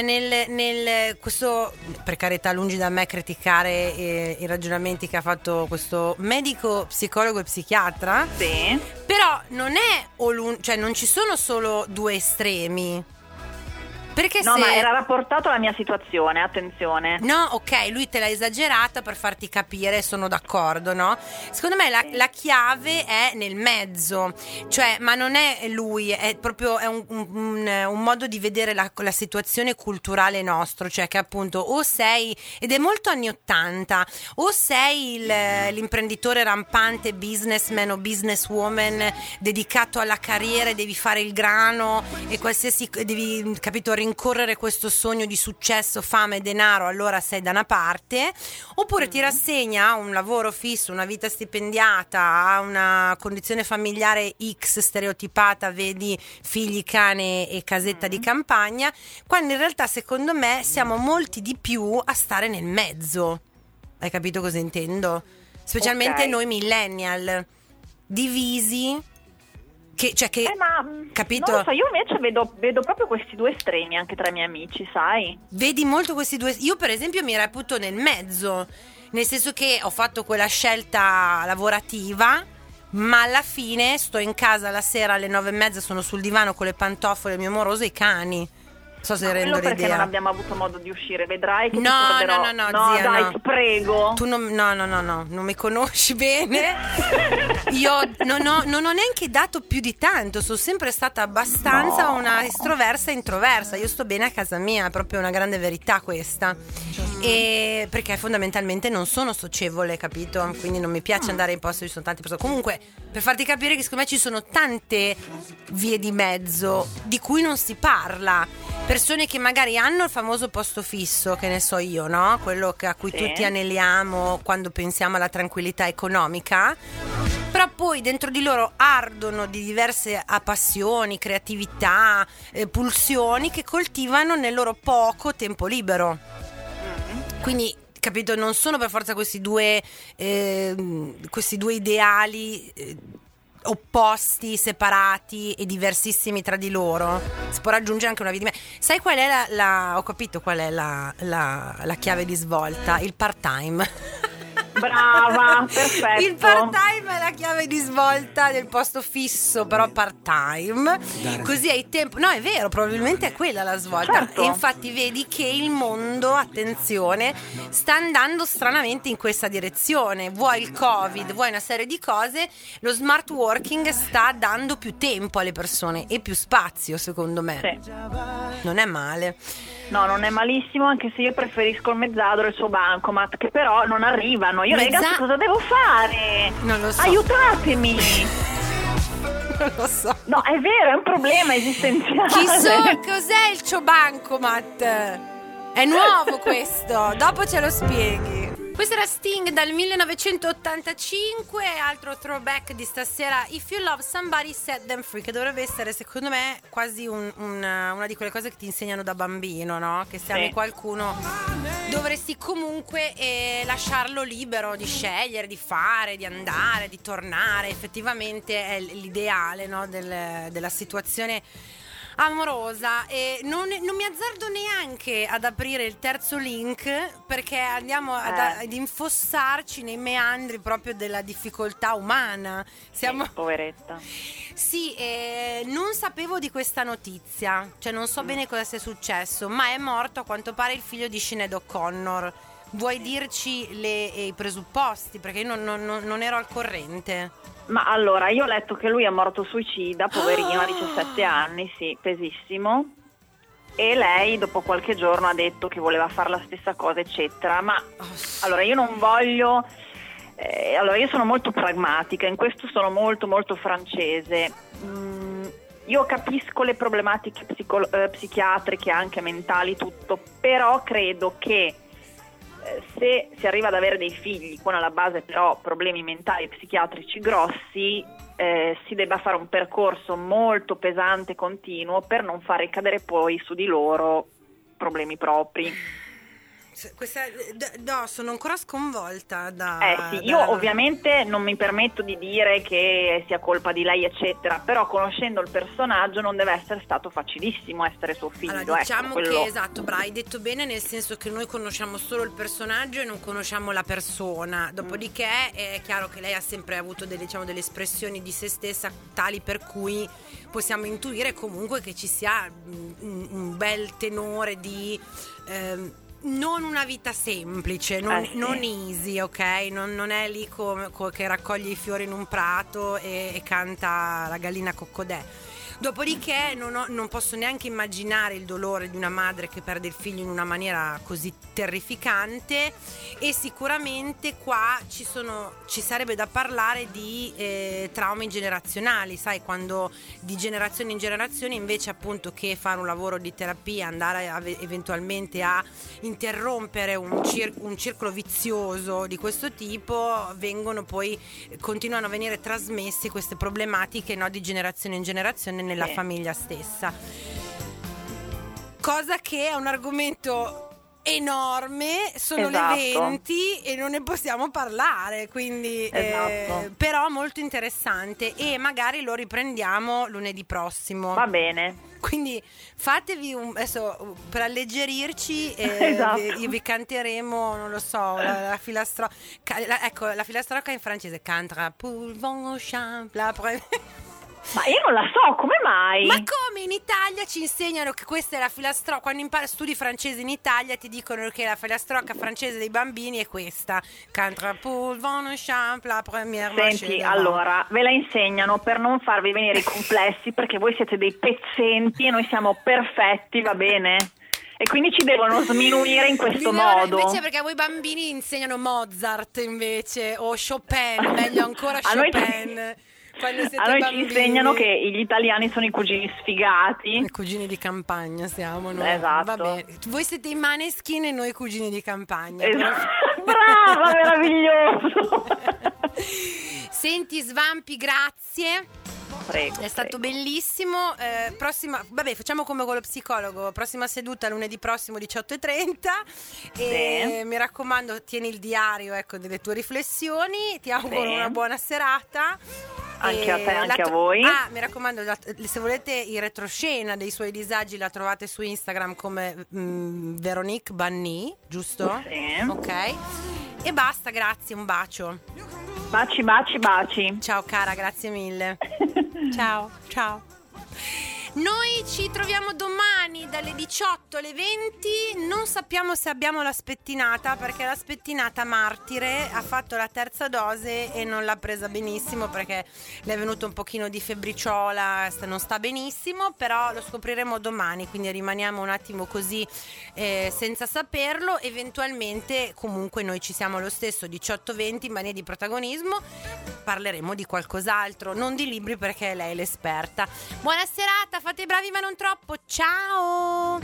questo, per carità, lungi da me criticare i ragionamenti che ha fatto questo medico, psicologo e psichiatra, Sì. però non è cioè non ci sono solo due estremi. Perché No, ma era rapportato alla mia situazione, attenzione. No, ok, lui te l'ha esagerata per farti capire, sono d'accordo, no? Secondo me la chiave è nel mezzo, cioè, ma non è lui, è proprio un modo di vedere la situazione culturale nostro, cioè che appunto o sei, ed è molto anni 80, o sei l'imprenditore rampante, businessman o businesswoman dedicato alla carriera e devi fare il grano e devi, capito, rincorrere questo sogno di successo, fame e denaro, allora sei da una parte, oppure ti rassegna a un lavoro fisso, una vita stipendiata, a una condizione familiare X stereotipata, vedi figli, cane e casetta di campagna, quando in realtà secondo me siamo molti di più a stare nel mezzo. Hai capito cosa intendo? Specialmente Ok. noi millennial, divisi Ma capito? non lo so, io invece vedo proprio questi due estremi anche tra i miei amici, sai? Vedi molto questi due. Io per esempio mi reputo nel mezzo, nel senso che ho fatto quella scelta lavorativa, ma alla fine sto in casa la sera alle 9:30, sono sul divano con le pantofole, il mio amoroso e i cani. So se rendo Quello perché l'idea. non abbiamo avuto modo di uscire, vedrai che No, ti porterò. no, zia, dai, no. ti prego. Tu non mi conosci bene. Io non ho neanche dato più di tanto, sono sempre stata abbastanza una estroversa e introversa. Io sto bene a casa mia, è proprio una grande verità questa. E perché fondamentalmente non sono socievole, capito? Quindi non mi piace andare in posti dove ci sono tante persone. Comunque, per farti capire che secondo me ci sono tante vie di mezzo di cui non si parla. Persone che magari hanno il famoso posto fisso, che ne so io, no? Quello a cui tutti aneliamo quando pensiamo alla tranquillità economica. Però poi dentro di loro ardono di diverse passioni, creatività, pulsioni che coltivano nel loro poco tempo libero. Quindi, capito, non sono per forza questi due ideali opposti, separati e diversissimi tra di loro. Si può raggiungere anche una via di me. Sai qual è ho capito qual è la chiave di svolta? Il part-time. Brava, perfetto. Il part-time è la chiave di svolta del posto fisso, però part-time. Così hai tempo. No, è vero, probabilmente è quella la svolta. Certo. E infatti vedi che il mondo, attenzione, sta andando stranamente in questa direzione. Vuoi il Covid, vuoi una serie di cose, lo smart working sta dando più tempo alle persone e più spazio, secondo me. Sì. Non è male. No, non è malissimo, anche se io preferisco il mezzadro e il suo bancomat, che però non arrivano. Io ragazzi, cosa devo fare? Non lo so. Aiutatemi. Non lo so. No, è vero, è un problema esistenziale. Cos'è il Bancomat? È nuovo questo, dopo ce lo spieghi. Questo era Sting dal 1985, altro throwback di stasera, If You Love Somebody Set Them Free, che dovrebbe essere secondo me quasi una di quelle cose che ti insegnano da bambino, no? Che se ami qualcuno dovresti comunque lasciarlo libero di scegliere, di fare, di andare, di tornare. Effettivamente è l'ideale, no? della situazione amorosa. E non mi azzardo neanche ad aprire il terzo link, perché andiamo ad infossarci nei meandri proprio della difficoltà umana. Siamo poveretta. Sì, non sapevo di questa notizia, cioè non so bene cosa sia successo, ma è morto a quanto pare il figlio di Sinead O'Connor. Vuoi dirci i presupposti? Perché io non ero al corrente. Ma allora, io ho letto che lui è morto suicida, poverino, a 17 anni, sì, pesissimo. E lei dopo qualche giorno ha detto che voleva fare la stessa cosa, eccetera. Ma allora io non voglio... allora io sono molto pragmatica, in questo sono molto molto francese. Io capisco le problematiche psichiatriche, anche mentali, tutto, però credo che se si arriva ad avere dei figli con alla base però problemi mentali e psichiatrici grossi, si debba fare un percorso molto pesante e continuo per non far ricadere poi su di loro problemi propri. No, sono ancora sconvolta io ovviamente non mi permetto di dire che sia colpa di lei eccetera, però conoscendo il personaggio non deve essere stato facilissimo essere suo figlio. Allora, diciamo che esatto, hai detto bene, nel senso che noi conosciamo solo il personaggio e non conosciamo la persona. Dopodiché è chiaro che lei ha sempre avuto delle espressioni di se stessa tali per cui possiamo intuire comunque che ci sia un bel tenore di non una vita semplice, non easy, ok? Non è lì che raccoglie i fiori in un prato e canta la gallina coccodè. Dopodiché non posso neanche immaginare il dolore di una madre che perde il figlio in una maniera così terrificante, e sicuramente qua ci sarebbe da parlare di traumi generazionali, sai, quando di generazione in generazione invece appunto che fare un lavoro di terapia, andare eventualmente a interrompere un circolo vizioso di questo tipo, continuano a venire trasmesse queste problematiche, no, di generazione in generazione nella famiglia stessa, cosa che è un argomento enorme, sono Esatto. le 20 e non ne possiamo parlare, quindi Esatto. però molto interessante e magari lo riprendiamo lunedì prossimo. Va bene. Quindi fatevi adesso per alleggerirci Esatto. vi canteremo, non lo so, la filastrocca. Ecco, la filastrocca in francese. Cantra pour vent champ la Ma io non la so, come mai? Ma come in Italia ci insegnano che questa è la filastrocca? Quando studi francese in Italia ti dicono che la filastrocca francese dei bambini è questa. Cantra pour vent champ la première marche Senti, devant. allora, ve la insegnano per non farvi venire i complessi, perché voi siete dei pezzenti e noi siamo perfetti, va bene? E quindi ci devono sminuire in questo modo. Invece perché a voi bambini insegnano Mozart invece, o Chopin, meglio ancora A noi ci- Chopin. Quando siete A noi bambini. ci insegnano che gli italiani sono i cugini sfigati. I cugini di campagna siamo noi. Esatto. Va bene. Voi siete i Maneskin e noi i cugini di campagna. Brava, meraviglioso. Senti Svampi, grazie. Prego. È stato bellissimo. Vabbè, facciamo come con lo psicologo. Prossima seduta lunedì prossimo 18:30. E Sì. mi raccomando, tieni il diario, ecco, delle tue riflessioni. Ti auguro Sì. una buona serata. Anche a te, anche a to- voi. Ah, mi raccomando, se volete il retroscena dei suoi disagi la trovate su Instagram come Veronique Banni, giusto? Sì. Ok. E basta, grazie, un bacio. Baci, baci, baci. Ciao cara, grazie mille. Ciao, ciao. Noi ci troviamo domani dalle 18 alle 20. Non sappiamo se abbiamo la spettinata, perché la spettinata martire ha fatto la terza dose e non l'ha presa benissimo, perché le è venuto un pochino di febbriciola, non sta benissimo, però lo scopriremo domani, quindi rimaniamo un attimo così senza saperlo. Eventualmente comunque noi ci siamo lo stesso 18-20 in mania di protagonismo, parleremo di qualcos'altro, non di libri perché lei è l'esperta. Buona serata, fate i bravi ma non troppo, ciao!